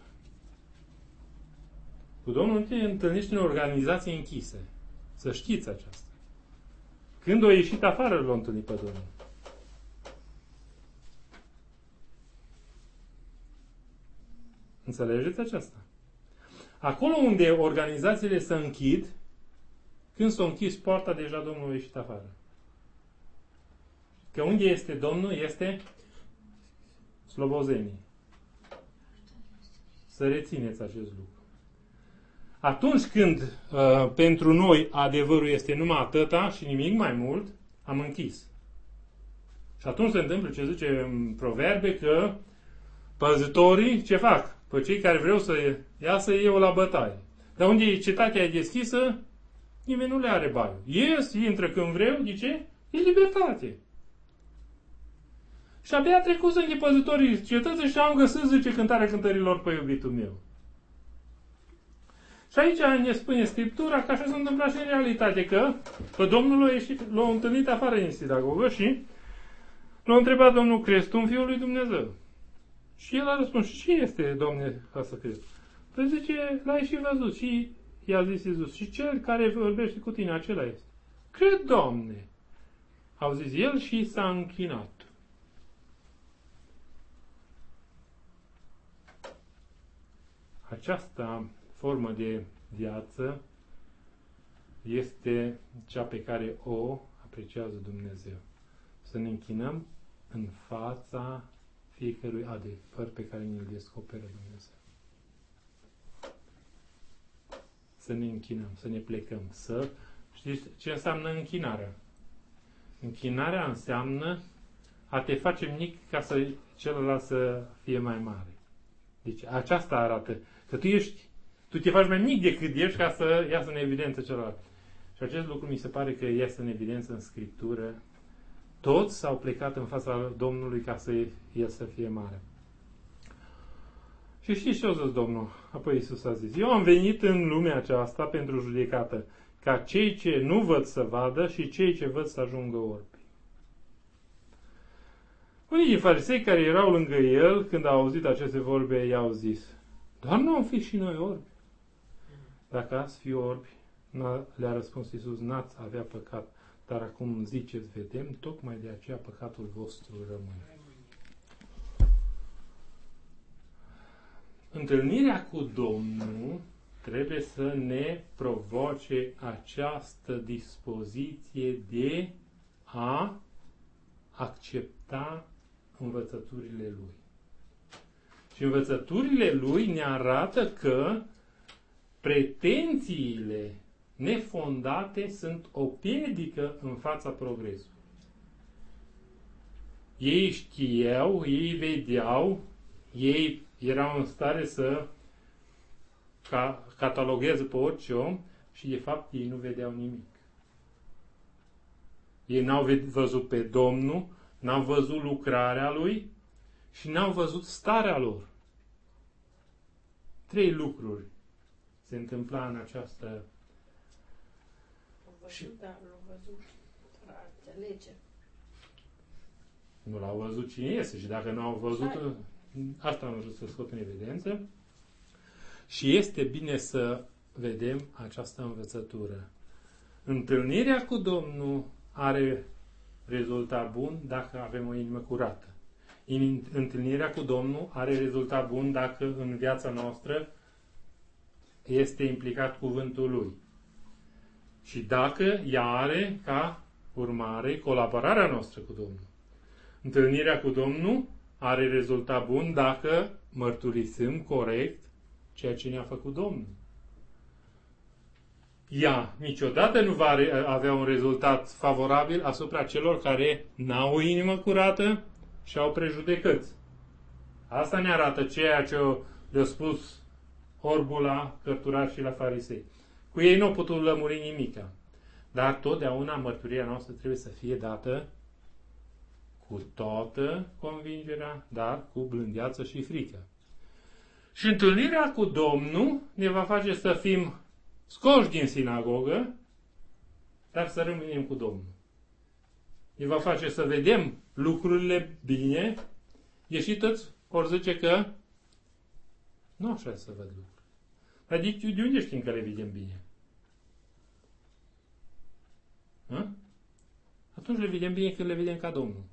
Cu Domnul nu te întâlnești în organizație închisă. Să știți aceasta. Când o ieșit afară, l-a întâlnit pe Domnul. Înțelegeți aceasta? Acolo unde organizațiile se închid, când s-a închis poarta, deja Domnul a ieșit afară. Că unde este Domnul, este slobozenii. Să rețineți acest lucru. Atunci când uh, pentru noi adevărul este numai atâta și nimic mai mult, am închis. Și atunci se întâmplă ce zice în Proverbe, că păzitorii ce fac? Pe cei care vreau să iasă eu la bătaie. Dar unde e cetatea deschisă, nimeni nu le are bani. Ies, intră când vreau, de ce? E libertate. Și abia trecut sunt păzitorii cetății și am găsit, zice, cântarea cântărilor pe iubitul meu. Și aici ne spune Scriptura că așa se întâmplă și în realitate, că pe Domnul l-a, ieșit, l-a întâlnit afară din sinagogă și l-a întrebat Domnul, crezi tu în Fiul lui Dumnezeu? Și el a răspuns, și ce este, Domne, ca să crezi? Păi zice, l-ai și văzut. Și i-a zis Iisus, și cel care vorbește cu tine, acela este. Cred, Doamne. Au zis el și s-a închinat. această formă de viață este cea pe care o apreciază Dumnezeu. Să ne închinăm în fața fiecărui adevăr pe care ne-l descoperă Dumnezeu. Să ne închinăm, să ne plecăm, să... Știți ce înseamnă închinarea? Închinarea înseamnă a te face mic ca să celălalt să fie mai mare. Deci aceasta arată că tu ești, tu te faci mai mic decât ești ca să iasă în evidență celălalt. Și acest lucru mi se pare că iasă în evidență în Scriptură. Toți s-au plecat în fața Domnului ca să el să fie mare. Și știți ce a zis Domnul? Apoi Iisus a zis: eu am venit în lumea aceasta pentru judecată, ca cei ce nu văd să vadă și cei ce văd să ajungă orbi. Unii din farisei care erau lângă el, când au auzit aceste vorbe, i-au zis: doar nu am fi și noi orbi? Dacă ați fi orbi, le-a răspuns Iisus, n-ați avea păcat, dar acum ziceți, vedem, tocmai de aceea păcatul vostru rămâne. Întâlnirea cu Domnul trebuie să ne provoce această dispoziție de a accepta învățăturile Lui. Și învățăturile Lui ne arată că pretențiile nefondate sunt o piedică în fața progresului. Ei știau, ei vedeau, ei erau în stare să ca, catalogheze pe orice om și de fapt ei nu vedeau nimic. Ei n-au văzut pe Domnul, n-au văzut lucrarea Lui și n-au văzut starea lor. Trei lucruri se întâmpla în această... L-au văzut, dar l-au văzut fără a înțelege. Nu l-au văzut cine este și dacă nu au văzut, asta am vrut să scot în evidență. Și este bine să vedem această învățătură. Întâlnirea cu Domnul are rezultat bun dacă avem o inimă curată. Întâlnirea cu Domnul are rezultat bun dacă în viața noastră este implicat cuvântul Lui. Și dacă ea are ca urmare colaborarea noastră cu Domnul. Întâlnirea cu Domnul are rezultat bun dacă mărturisim corect ceea ce ne-a făcut Domnul. Ea niciodată nu va avea un rezultat favorabil asupra celor care n-au o inimă curată și au prejudecăți. Asta ne arată ceea ce le-a spus orbul la cărturari și la farisei. Cu ei nu au putut lămuri nimica. Dar totdeauna mărturia noastră trebuie să fie dată cu toată convingerea, dar cu blândeață și frică. Și întâlnirea cu Domnul ne va face să fim scoși din sinagogă, dar să rămânem cu Domnul. Ne va face să vedem lucrurile bine, deși toți vor zice că nu așa să văd lucruri. Dar de, de unde știm că le vedem bine? Hă? Atunci le vedem bine când le vedem ca Domnul.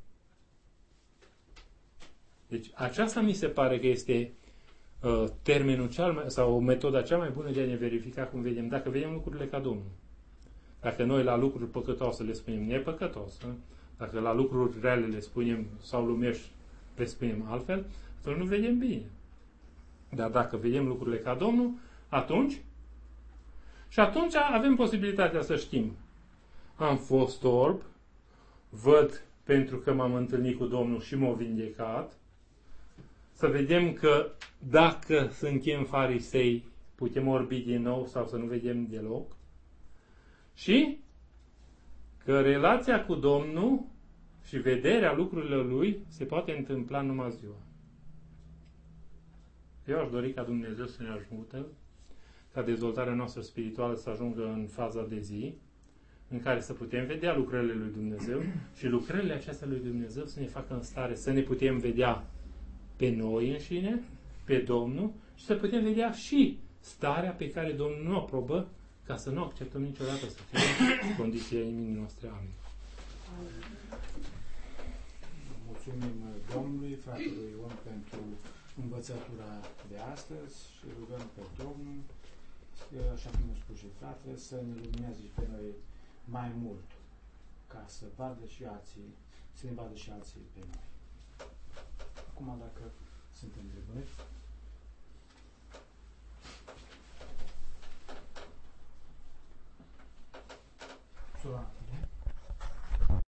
Deci aceasta mi se pare că este uh, termenul cel mai, sau metoda cea mai bună de a ne verifica cum vedem. Dacă vedem lucrurile ca Domnul. Dacă noi la lucruri păcătoase le spunem nepăcătos, dacă la lucruri reale le spunem sau lumești le spunem altfel, atunci nu vedem bine. Dar dacă vedem lucrurile ca Domnul, atunci și atunci avem posibilitatea să știm. Am fost orb, văd pentru că m-am întâlnit cu Domnul și m-a vindecat. Să vedem că dacă suntem farisei, putem orbi din nou sau să nu vedem deloc. Și că relația cu Domnul și vederea lucrurilor Lui se poate întâmpla numai ziua. Eu aș dori ca Dumnezeu să ne ajute ca dezvoltarea noastră spirituală să ajungă în faza de zi, în care să putem vedea lucrările lui Dumnezeu și lucrările acestea lui Dumnezeu să ne facă în stare să ne putem vedea pe noi înșine, pe Domnul și să putem vedea și starea pe care Domnul nu o aprobă, ca să nu acceptăm niciodată să fie condiția inimii noastre. Amin. Mulțumim Domnului, fratelui Ion, pentru învățătura de astăzi și rugăm pe Domnul, așa cum a spus și fratele, să ne lumineze și pe noi mai mult, ca să vadă și alții, să ne vadă și alții pe noi. Acum, dacă sunt întrebări. Sora.